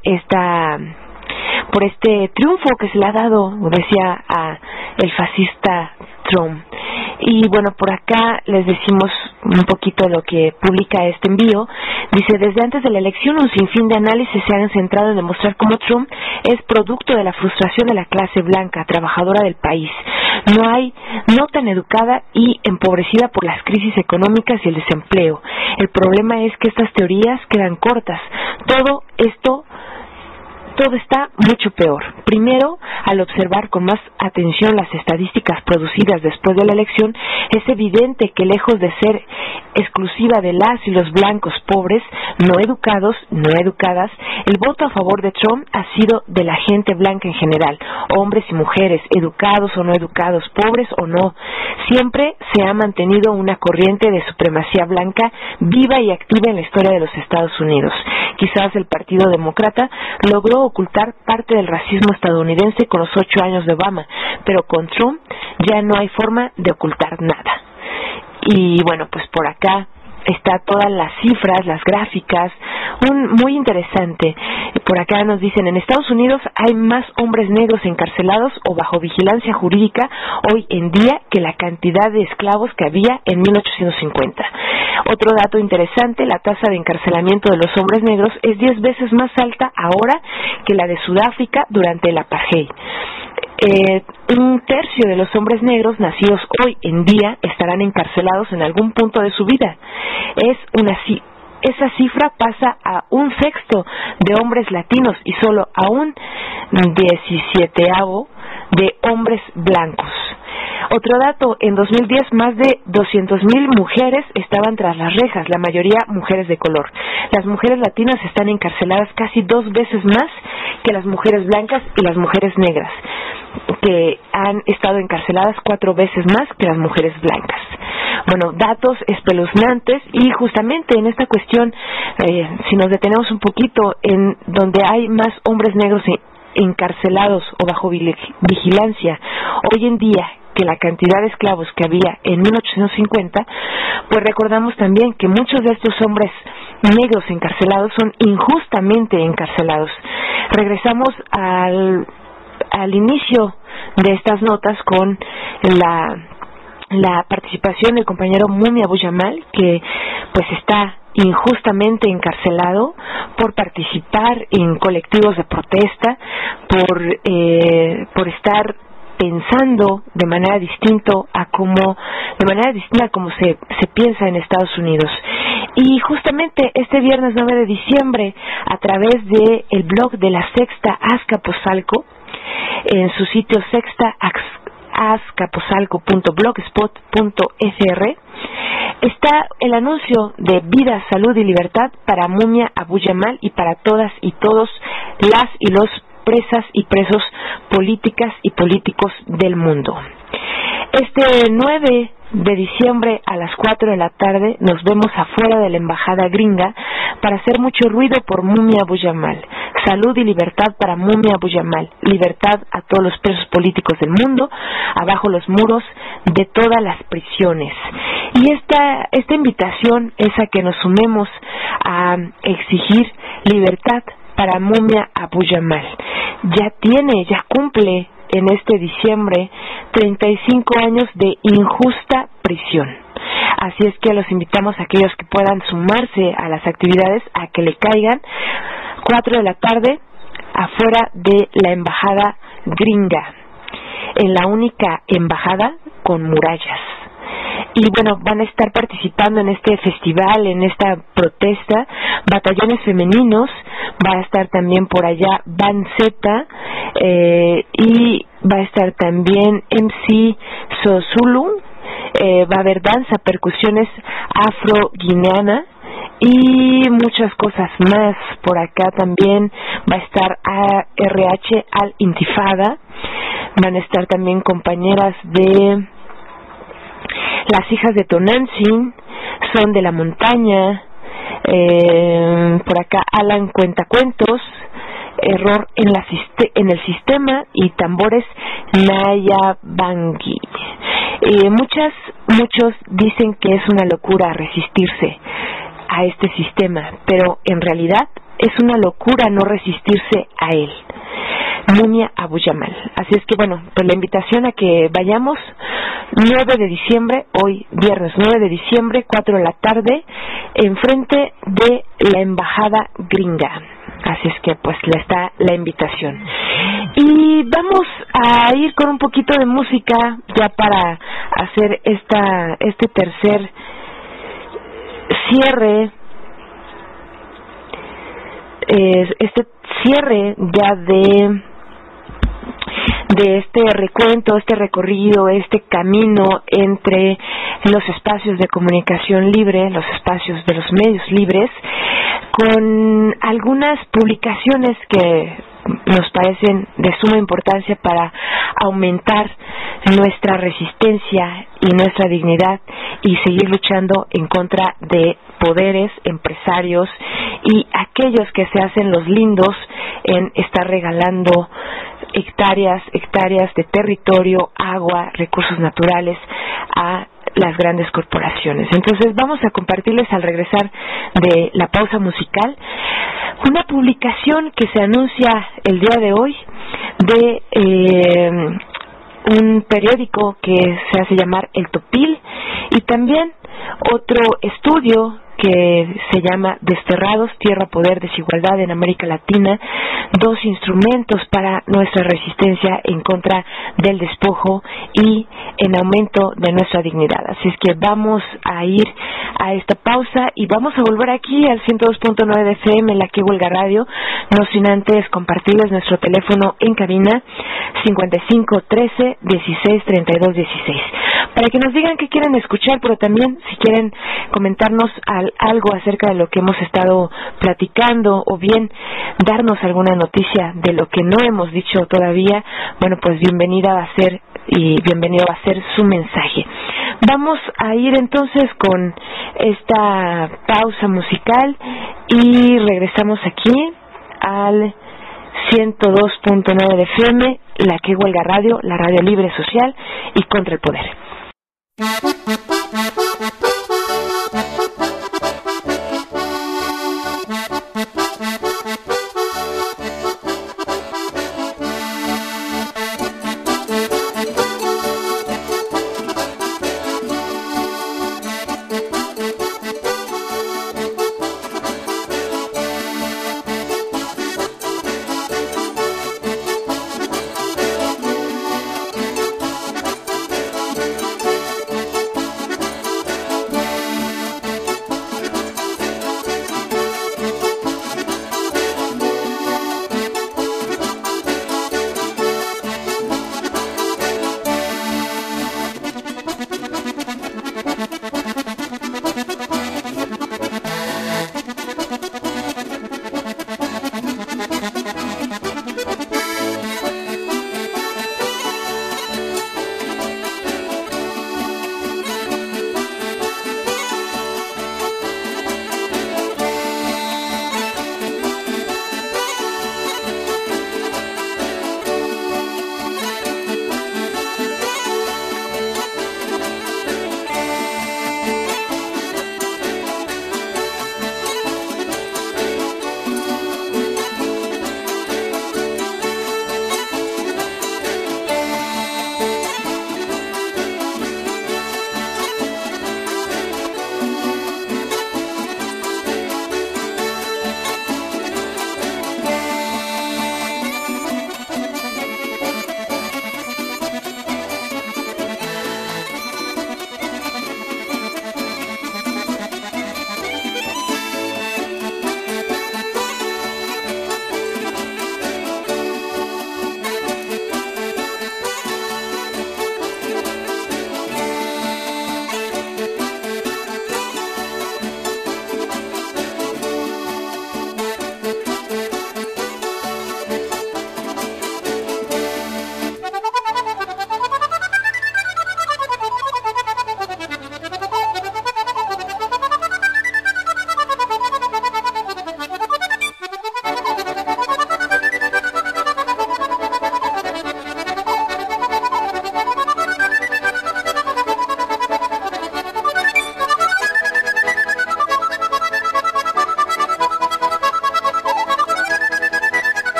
este triunfo que se le ha dado, decía, a el fascista Trump. Y bueno, por acá les decimos un poquito lo que publica este envío. Dice: desde antes de la elección, un sinfín de análisis se han centrado en demostrar cómo Trump es producto de la frustración de la clase blanca, trabajadora del país, no tan educada y empobrecida por las crisis económicas y el desempleo. El problema es que estas teorías quedan cortas. Todo está mucho peor. Primero, al observar con más atención las estadísticas producidas después de la elección, es evidente que lejos de ser exclusiva de las y los blancos pobres, no educadas, el voto a favor de Trump ha sido de la gente blanca en general, hombres y mujeres, educados o no educados, pobres o no. Siempre se ha mantenido una corriente de supremacía blanca viva y activa en la historia de los Estados Unidos. Quizás el Partido Demócrata logró ocultar parte del racismo estadounidense con los 8 años de Obama, pero con Trump ya no hay forma de ocultar nada. Y bueno, pues por acá está todas las cifras, las gráficas, muy interesante. Por acá nos dicen: en Estados Unidos hay más hombres negros encarcelados o bajo vigilancia jurídica hoy en día que la cantidad de esclavos que había en 1850. Otro dato interesante: la tasa de encarcelamiento de los hombres negros es 10 veces más alta ahora que la de Sudáfrica durante el apartheid. Un tercio de los hombres negros nacidos hoy en día estarán encarcelados en algún punto de su vida. Esa cifra pasa a 1/6 de hombres latinos y solo a 1/17 de hombres blancos. Otro dato: en 2010 más de 200,000 mujeres estaban tras las rejas, la mayoría mujeres de color. Las mujeres latinas están encarceladas casi 2 veces más que las mujeres blancas, y las mujeres negras, que han estado encarceladas 4 veces más que las mujeres blancas. Bueno, datos espeluznantes. Y justamente en esta cuestión, si nos detenemos un poquito en donde hay más hombres negros encarcelados o bajo vigilancia hoy en día que la cantidad de esclavos que había en 1850, pues recordamos también que muchos de estos hombres negros encarcelados son injustamente encarcelados. Regresamos al inicio de estas notas con la participación del compañero Mumia Abu Jamal, que pues está injustamente encarcelado por participar en colectivos de protesta, por estar pensando de manera distinta a como se piensa en Estados Unidos. Y justamente este viernes 9 de diciembre, a través de el blog de la Sexta Azcapotzalco, en su sitio sextaazcapotzalco.blogspot.fr, está el anuncio de vida, salud y libertad para Mumia Abu Jamal y para todas y todos las y los presas y presos políticas y políticos del mundo. Este 9 de diciembre a las 4 de la tarde nos vemos afuera de la embajada gringa para hacer mucho ruido por Mumia Abu Jamal. Salud y libertad para Mumia Abu Jamal. Libertad a todos los presos políticos del mundo, abajo los muros de todas las prisiones. Y esta invitación es a que nos sumemos a exigir libertad para Mumia Abu Jamal. Ya cumple en este diciembre 35 años de injusta prisión. así es que los invitamos a aquellos que puedan sumarse a las actividades a que le caigan. 4 de la tarde afuera de la embajada gringa, en la única embajada con murallas. Y bueno, van a estar participando en este festival, en esta protesta, batallones femeninos, va a estar también por allá Van Z, y va a estar también MC Sozulu, va a haber danza, percusiones afro-guineana y muchas cosas más. Por acá también va a estar ARH Al Intifada, van a estar también compañeras de Las Hijas de Tonantzin, Son de la Montaña, por acá Alan Cuentacuentos, Error en el Sistema y Tambores Naya Bangui. Muchos dicen que es una locura resistirse a este sistema, pero en realidad es una locura no resistirse a él. Mumia Abu Jamal. Así es que bueno, pues la invitación a que vayamos 9 de diciembre, hoy viernes 9 de diciembre, 4 de la tarde, enfrente de la embajada gringa. Así es que pues le está la invitación. Y vamos a ir con un poquito de música ya para hacer este tercer cierre, este cierre ya de este recuento, este recorrido, este camino entre los espacios de comunicación libre, los espacios de los medios libres, con algunas publicaciones que nos parecen de suma importancia para aumentar nuestra resistencia y nuestra dignidad y seguir luchando en contra de poderes, empresarios y aquellos que se hacen los lindos en estar regalando hectáreas de territorio, agua, recursos naturales a las grandes corporaciones. Entonces vamos a compartirles al regresar de la pausa musical una publicación que se anuncia el día de hoy de un periódico que se hace llamar El Topil, y también otro estudio que se llama Desterrados, Tierra, Poder, Desigualdad en América Latina, 2 instrumentos para nuestra resistencia en contra del despojo y en aumento de nuestra dignidad. Así es que vamos a ir a esta pausa y vamos a volver aquí al 102.9 de FM en la que Huelga Radio, no sin antes compartirles nuestro teléfono en cabina 55 13 16 32 16, para que nos digan qué quieren escuchar, pero también si quieren comentarnos algo acerca de lo que hemos estado platicando o bien darnos alguna noticia de lo que no hemos dicho todavía, bueno, pues bienvenida va a ser y bienvenido va a ser su mensaje. Vamos a ir entonces con esta pausa musical y regresamos aquí al 102.9 de FM, la que Huelga Radio, la radio libre, social y contra el poder.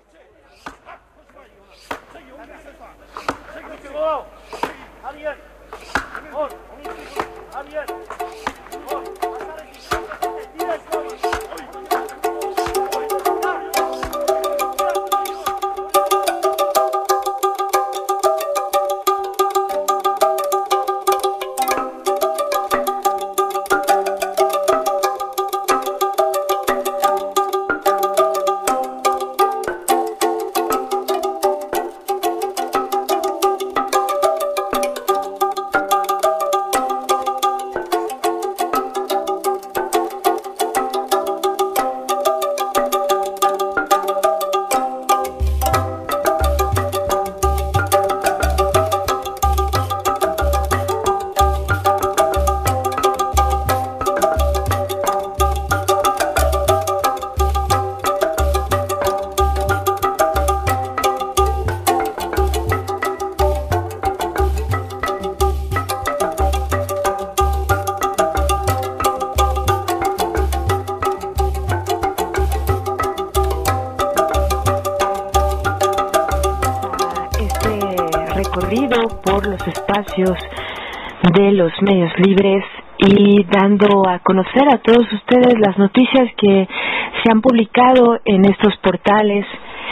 Por los espacios de los medios libres y dando a conocer a todos ustedes las noticias que se han publicado en estos portales,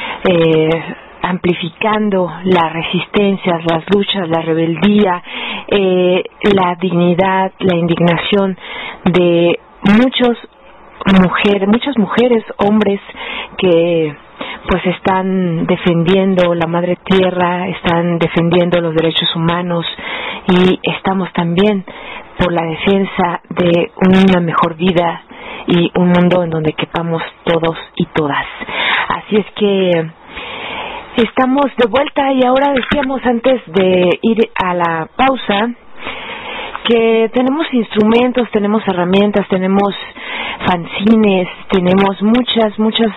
amplificando las resistencias, las luchas, la rebeldía, la dignidad, la indignación de muchas mujeres, hombres que pues están defendiendo la madre tierra, están defendiendo los derechos humanos y estamos también por la defensa de una mejor vida y un mundo en donde quepamos todos y todas. Así es que estamos de vuelta y ahora decíamos antes de ir a la pausa que tenemos instrumentos, tenemos herramientas, tenemos fanzines, tenemos muchas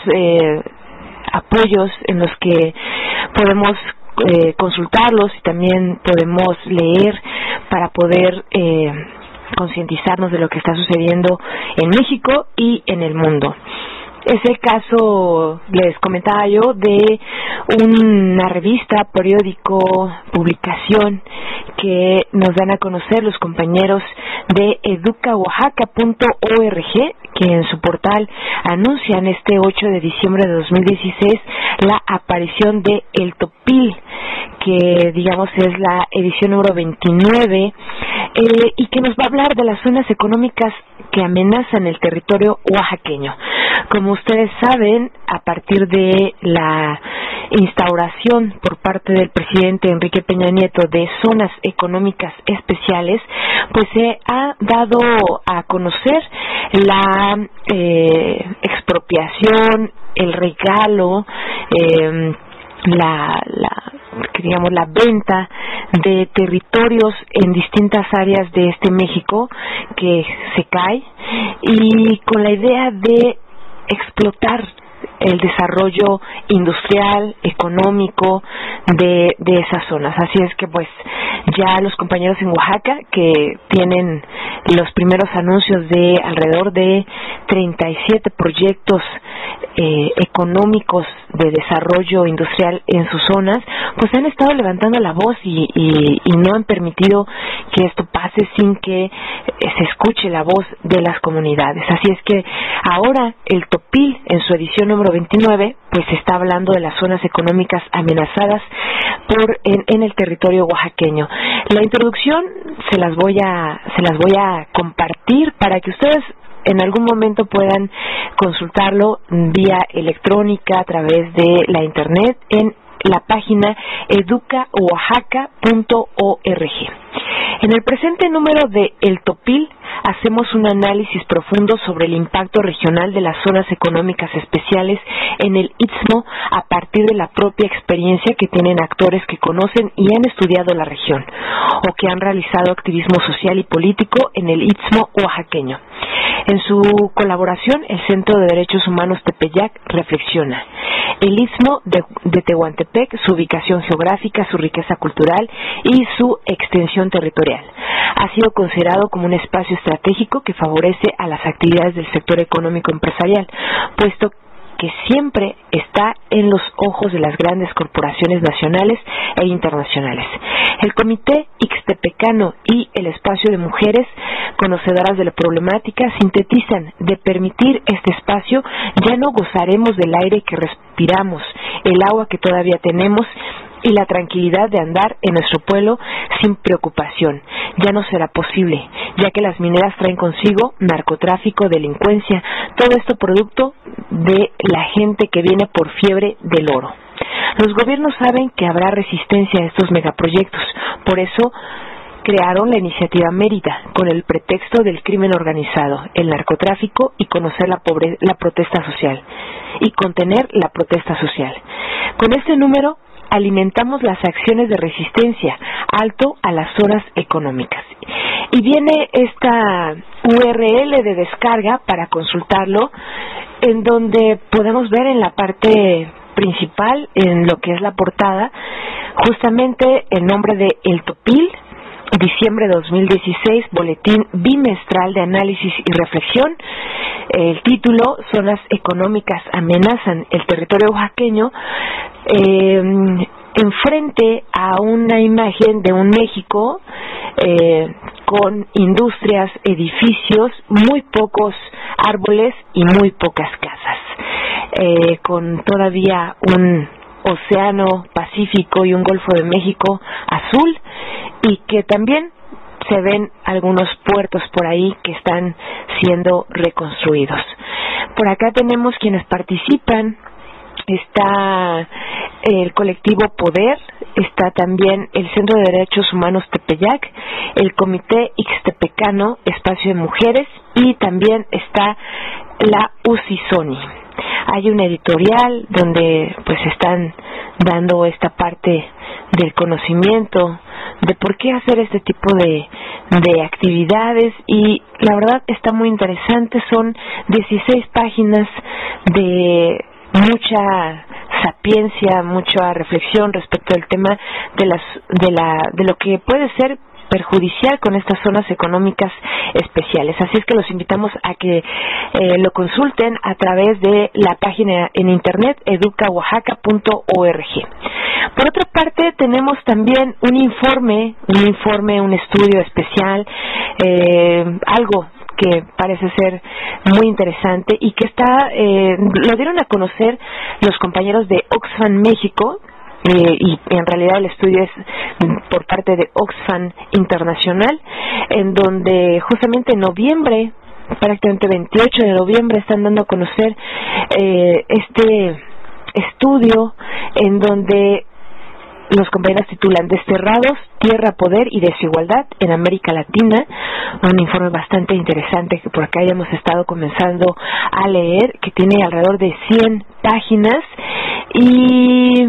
apoyos en los que podemos consultarlos y también podemos leer para poder concientizarnos de lo que está sucediendo en México y en el mundo. Es el caso, les comentaba yo, de una revista, periódico, publicación que nos dan a conocer los compañeros de educaoaxaca.org, que en su portal anuncian este 8 de diciembre de 2016 la aparición de El Topil, que digamos es la edición número 29, y que nos va a hablar de las zonas económicas que amenazan el territorio oaxaqueño. Como ustedes saben, a partir de la instauración por parte del presidente Enrique Peña Nieto de zonas económicas especiales, pues se ha dado a conocer la expropiación, el regalo, la venta de territorios en distintas áreas de este México que se cae, y con la idea de explotar el desarrollo industrial, económico de esas zonas. Así es que pues ya los compañeros en Oaxaca, que tienen los primeros anuncios de alrededor de 37 proyectos económicos de desarrollo industrial en sus zonas, pues han estado levantando la voz y no han permitido que esto pase sin que se escuche la voz de las comunidades. Así es que ahora el Topil, en su edición número 29, pues está hablando de las zonas económicas amenazadas en el territorio oaxaqueño. La introducción se las voy a compartir para que ustedes en algún momento puedan consultarlo vía electrónica a través de la internet en la página educaoaxaca.org. En el presente número de El Topil hacemos un análisis profundo sobre el impacto regional de las zonas económicas especiales en el Istmo a partir de la propia experiencia que tienen actores que conocen y han estudiado la región o que han realizado activismo social y político en el Istmo oaxaqueño. En su colaboración, el Centro de Derechos Humanos Tepeyac reflexiona: el Istmo de Tehuantepec, su ubicación geográfica, su riqueza cultural y su extensión territorial, ha sido considerado como un espacio estratégico que favorece a las actividades del sector económico empresarial, puesto que siempre está en los ojos de las grandes corporaciones nacionales e internacionales. El Comité Ixtepecano y el Espacio de Mujeres, conocedoras de la problemática, sintetizan: de permitir este espacio, ya no gozaremos del aire que respiramos, el agua que todavía tenemos y la tranquilidad de andar en nuestro pueblo sin preocupación. Ya no será posible, ya que las mineras traen consigo narcotráfico, delincuencia, todo esto producto de la gente que viene por fiebre del oro. Los gobiernos saben que habrá resistencia a estos megaproyectos, por eso crearon la iniciativa Mérida con el pretexto del crimen organizado, el narcotráfico y conocer la protesta social y contener la protesta social. Con este número alimentamos las acciones de resistencia, alto a las horas económicas. Y viene esta URL de descarga para consultarlo, en donde podemos ver en la parte principal, en lo que es la portada, justamente el nombre de El Topil, diciembre de 2016, boletín bimestral de análisis y reflexión. El título: zonas económicas amenazan el territorio oaxaqueño, enfrente a una imagen de un México con industrias, edificios, muy pocos árboles y muy pocas casas, con todavía un océano Pacífico y un Golfo de México azul, y que también se ven algunos puertos por ahí que están siendo reconstruidos. Por acá tenemos quienes participan. Está el colectivo Poder, está también el Centro de Derechos Humanos Tepeyac, el Comité Ixtepecano, Espacio de Mujeres, y también está la UCISONI. Hay un editorial donde pues están dando esta parte del conocimiento de por qué hacer este tipo de actividades, y la verdad está muy interesante. Son 16 páginas de mucha sapiencia, mucha reflexión respecto al tema de lo que puede ser perjudicial con estas zonas económicas especiales. Así es que los invitamos a que lo consulten a través de la página en internet educaoaxaca.org. Por otra parte, tenemos también un informe, un estudio especial, algo que parece ser muy interesante y que lo dieron a conocer los compañeros de Oxfam México, y en realidad el estudio es por parte de Oxfam Internacional, en donde justamente en noviembre, prácticamente 28 de noviembre, están dando a conocer este estudio, en donde los compañeros titulan Desterrados, Tierra, Poder y Desigualdad en América Latina. Un informe bastante interesante que por acá ya hemos estado comenzando a leer, que tiene alrededor de 100 páginas, y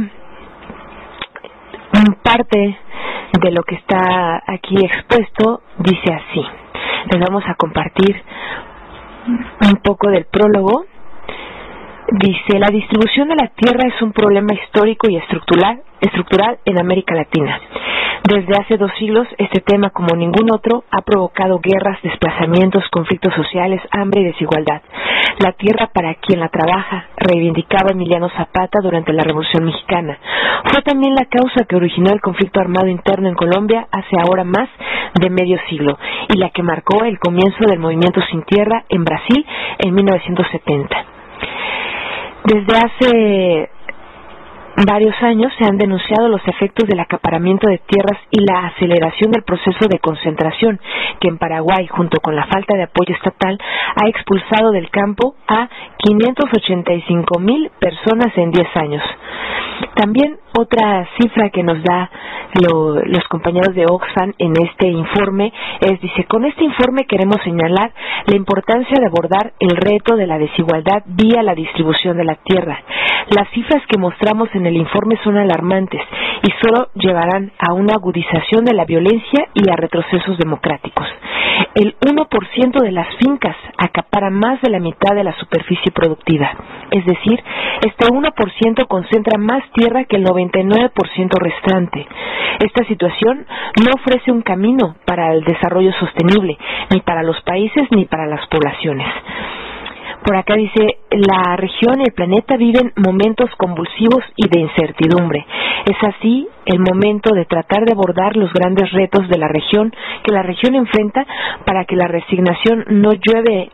parte de lo que está aquí expuesto dice así. Les vamos a compartir un poco del prólogo. Dice: la distribución de la tierra es un problema histórico y estructural en América Latina. Desde hace 2 siglos, este tema, como ningún otro, ha provocado guerras, desplazamientos, conflictos sociales, hambre y desigualdad. La tierra para quien la trabaja, reivindicaba Emiliano Zapata durante la Revolución Mexicana. Fue también la causa que originó el conflicto armado interno en Colombia hace ahora más de medio siglo, y la que marcó el comienzo del movimiento Sin Tierra en Brasil en 1970. Desde hace varios años se han denunciado los efectos del acaparamiento de tierras y la aceleración del proceso de concentración que en Paraguay, junto con la falta de apoyo estatal, ha expulsado del campo a 585,000 personas en 10 años. También otra cifra que nos da los compañeros de Oxfam en este informe dice: con este informe queremos señalar la importancia de abordar el reto de la desigualdad vía la distribución de la tierra. Las cifras que mostramos en el informe son alarmantes y solo llevarán a una agudización de la violencia y a retrocesos democráticos. El 1% de las fincas acapara más de la mitad de la superficie productiva. Es decir, este 1% concentra más tierra que el 99% restante. Esta situación no ofrece un camino para el desarrollo sostenible, ni para los países ni para las poblaciones. Por acá dice, la región y el planeta viven momentos convulsivos y de incertidumbre. Es así el momento de tratar de abordar los grandes retos de la región que la región enfrenta para que la resignación no lleve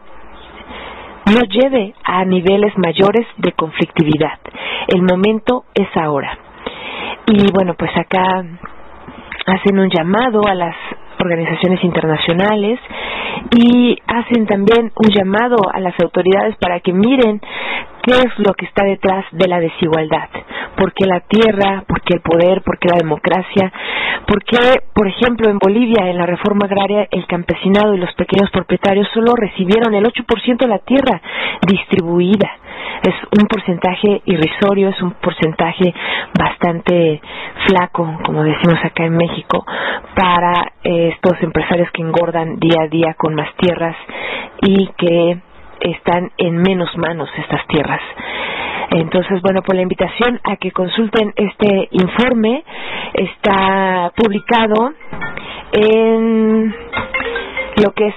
a niveles mayores de conflictividad. El momento es ahora. Y bueno, pues acá hacen un llamado a las organizaciones internacionales y hacen también un llamado a las autoridades para que miren qué es lo que está detrás de la desigualdad. ¿Por qué la tierra? ¿Por qué el poder? ¿Por qué la democracia? ¿Por qué, por ejemplo, en Bolivia, en la reforma agraria, el campesinado y los pequeños propietarios solo recibieron el 8% de la tierra distribuida? Es un porcentaje irrisorio, es un porcentaje bastante flaco, como decimos acá en México, para estos empresarios que engordan día a día con más tierras y que están en menos manos estas tierras. Entonces, bueno, pues la invitación a que consulten este informe está publicado en lo que es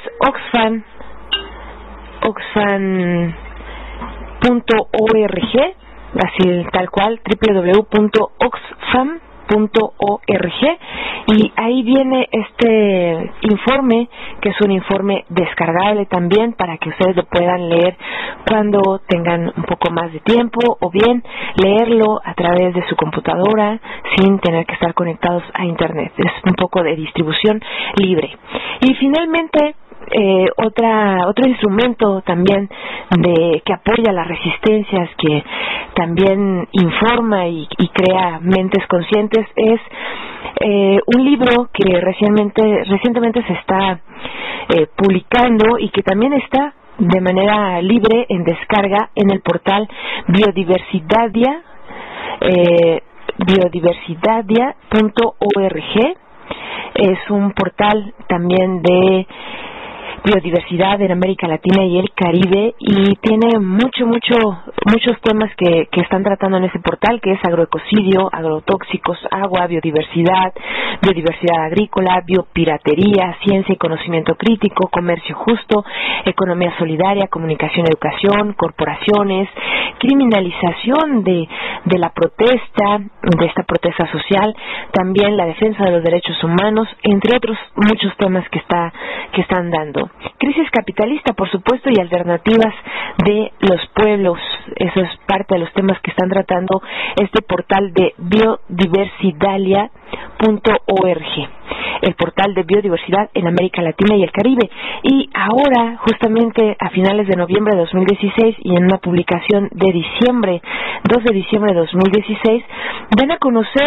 Oxfam.org, así tal cual, www.oxfam.org, y ahí viene este informe, que es un informe descargable también para que ustedes lo puedan leer cuando tengan un poco más de tiempo, o bien leerlo a través de su computadora sin tener que estar conectados a internet. Es un poco de distribución libre. Y finalmente, otro instrumento también que apoya las resistencias, que también informa y crea mentes conscientes, es un libro que recientemente se está publicando y que también está de manera libre en descarga en el portal biodiversidadia.org. Es un portal también de biodiversidad en América Latina y el Caribe, y tiene muchos temas que están tratando en ese portal, que es agroecocidio, agrotóxicos, agua, biodiversidad agrícola, biopiratería, ciencia y conocimiento crítico, comercio justo, economía solidaria, comunicación, educación, corporaciones, criminalización de la protesta, de esta protesta social, también la defensa de los derechos humanos, entre otros muchos temas que están dando. Crisis capitalista, por supuesto, y alternativas de los pueblos. Eso es parte de los temas que están tratando este portal de biodiversidalia.org, el portal de biodiversidad en América Latina y el Caribe. Y ahora, justamente a finales de noviembre de 2016 y en una publicación de 2 de diciembre de 2016, dan a conocer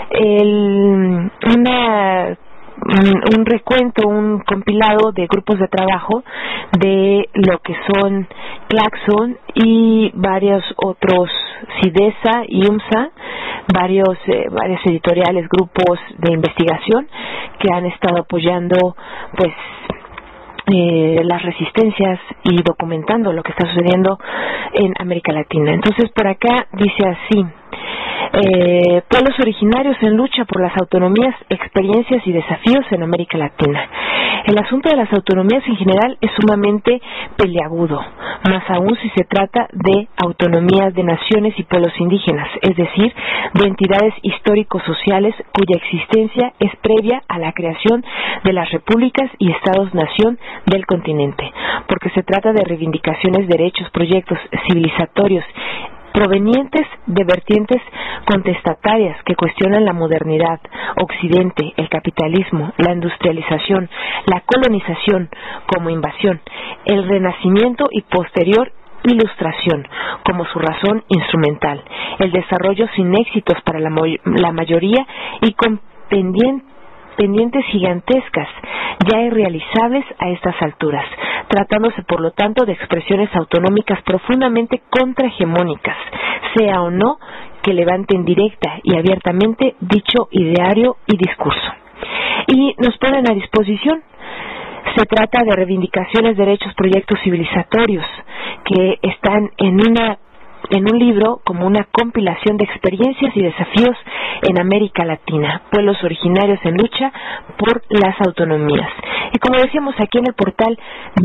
un recuento, un compilado de grupos de trabajo de lo que son Claxon y varios otros, CIDESA y UMSA, varias editoriales, grupos de investigación que han estado apoyando pues las resistencias y documentando lo que está sucediendo en América Latina. Entonces, por acá dice así: pueblos originarios en lucha por las autonomías, experiencias y desafíos en América Latina. El asunto de las autonomías en general es sumamente peliagudo, más aún si se trata de autonomías de naciones y pueblos indígenas, es decir, de entidades histórico-sociales cuya existencia es previa a la creación de las repúblicas y estados-nación del continente, porque se trata de reivindicaciones, derechos, proyectos civilizatorios provenientes de vertientes contestatarias que cuestionan la modernidad, Occidente, el capitalismo, la industrialización, la colonización como invasión, el renacimiento y posterior ilustración como su razón instrumental, el desarrollo sin éxitos para la mayoría y con pendientes gigantescas ya irrealizables a estas alturas, tratándose por lo tanto de expresiones autonómicas profundamente contrahegemónicas, sea o no que levanten directa y abiertamente dicho ideario y discurso. Y nos ponen a disposición. Se trata de reivindicaciones, derechos, proyectos civilizatorios que están en una en un libro como una compilación de experiencias y desafíos en América Latina, pueblos originarios en lucha por las autonomías. Y como decíamos aquí en el portal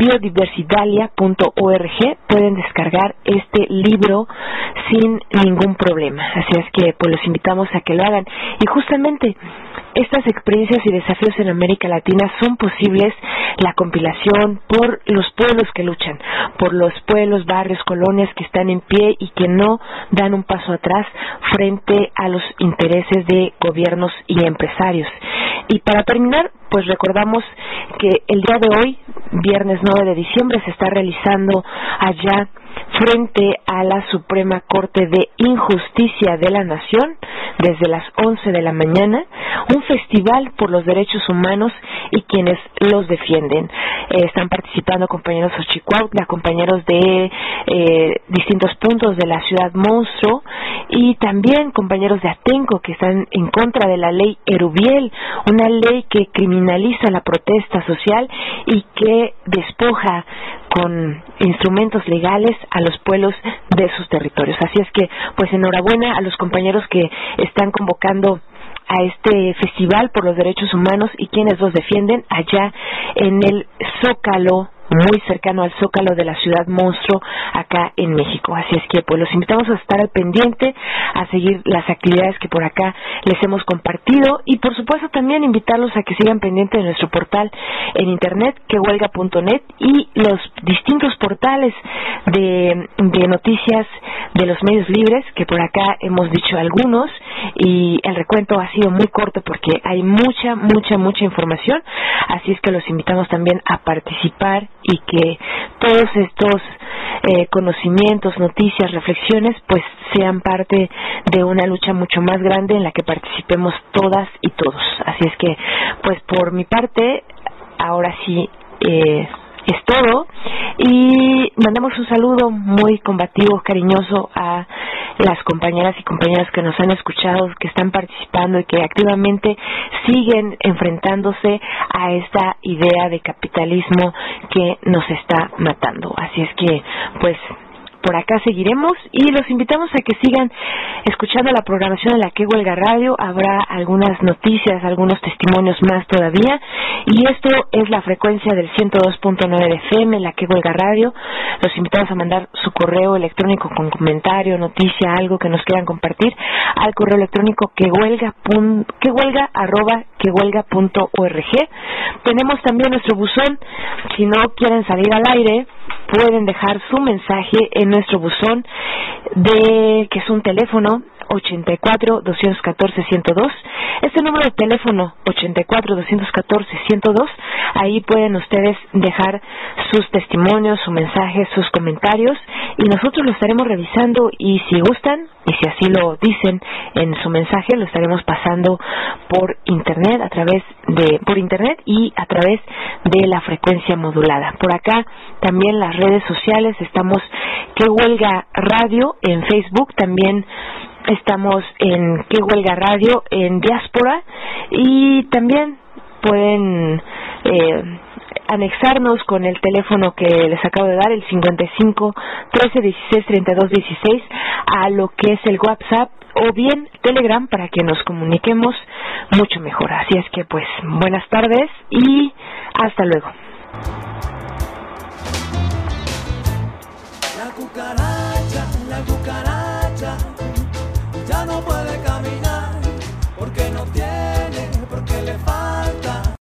biodiversidalia.org, pueden descargar este libro sin ningún problema. Así es que pues los invitamos a que lo hagan. Y justamente estas experiencias y desafíos en América Latina son posibles la compilación por los pueblos que luchan, por los pueblos, barrios, colonias que están en pie y que no dan un paso atrás frente a los intereses de gobiernos y empresarios. Y para terminar, pues recordamos que el día de hoy, viernes 9 de diciembre, se está realizando allá frente a la Suprema Corte de Injusticia de la Nación, desde las 11 de la mañana, un festival por los derechos humanos y quienes los defienden. Están participando compañeros Xochicuautla, compañeros de distintos puntos de la ciudad monstruo, y también compañeros de Atenco que están en contra de la ley Erubiel, una ley que criminaliza la protesta social y que despoja con instrumentos legales a los pueblos de sus territorios. Así es que, pues enhorabuena a los compañeros que están convocando a este festival por los derechos humanos y quienes los defienden allá en el Zócalo, muy cercano al Zócalo de la ciudad monstruo acá en México. Así es que pues los invitamos a estar al pendiente, a seguir las actividades que por acá les hemos compartido y por supuesto también invitarlos a que sigan pendientes de nuestro portal en internet, quehuelga.net, y los distintos portales de noticias de los medios libres, que por acá hemos dicho algunos, y el recuento ha sido muy corto porque hay mucha información. Así es que los invitamos también a participar y que todos estos conocimientos, noticias, reflexiones, pues sean parte de una lucha mucho más grande en la que participemos todas y todos. Así es que, pues por mi parte, ahora sí es todo, y mandamos un saludo muy combativo, cariñoso a las compañeras y compañeros que nos han escuchado, que están participando y que activamente siguen enfrentándose a esta idea de capitalismo que nos está matando. Así es que, pues, por acá seguiremos y los invitamos a que sigan escuchando la programación de la Que Huelga Radio. Habrá algunas noticias, algunos testimonios más todavía, y esto es la frecuencia del 102.9 de FM, la Que Huelga Radio. Los invitamos a mandar su correo electrónico con comentario, noticia, algo que nos quieran compartir al correo electrónico quehuelga@quehuelga.org. Tenemos también nuestro buzón. Si no quieren salir al aire, pueden dejar su mensaje en nuestro buzón, que es un teléfono 84-214-102. Este número de teléfono 84-214-102, ahí pueden ustedes dejar sus testimonios, sus mensajes, sus comentarios, y nosotros lo estaremos revisando, y si gustan, y si así lo dicen en su mensaje, lo estaremos pasando por internet, por internet y a través de la frecuencia modulada. Por acá también las redes sociales, estamos Que Huelga Radio en Facebook, también estamos en Que Huelga Radio en Diáspora, y también pueden anexarnos con el teléfono que les acabo de dar, el 55 13 16 32 16, a lo que es el WhatsApp o bien Telegram, para que nos comuniquemos mucho mejor. Así es que, pues, buenas tardes y hasta luego. La cucaracha ya no puede caminar porque no tiene, porque le falta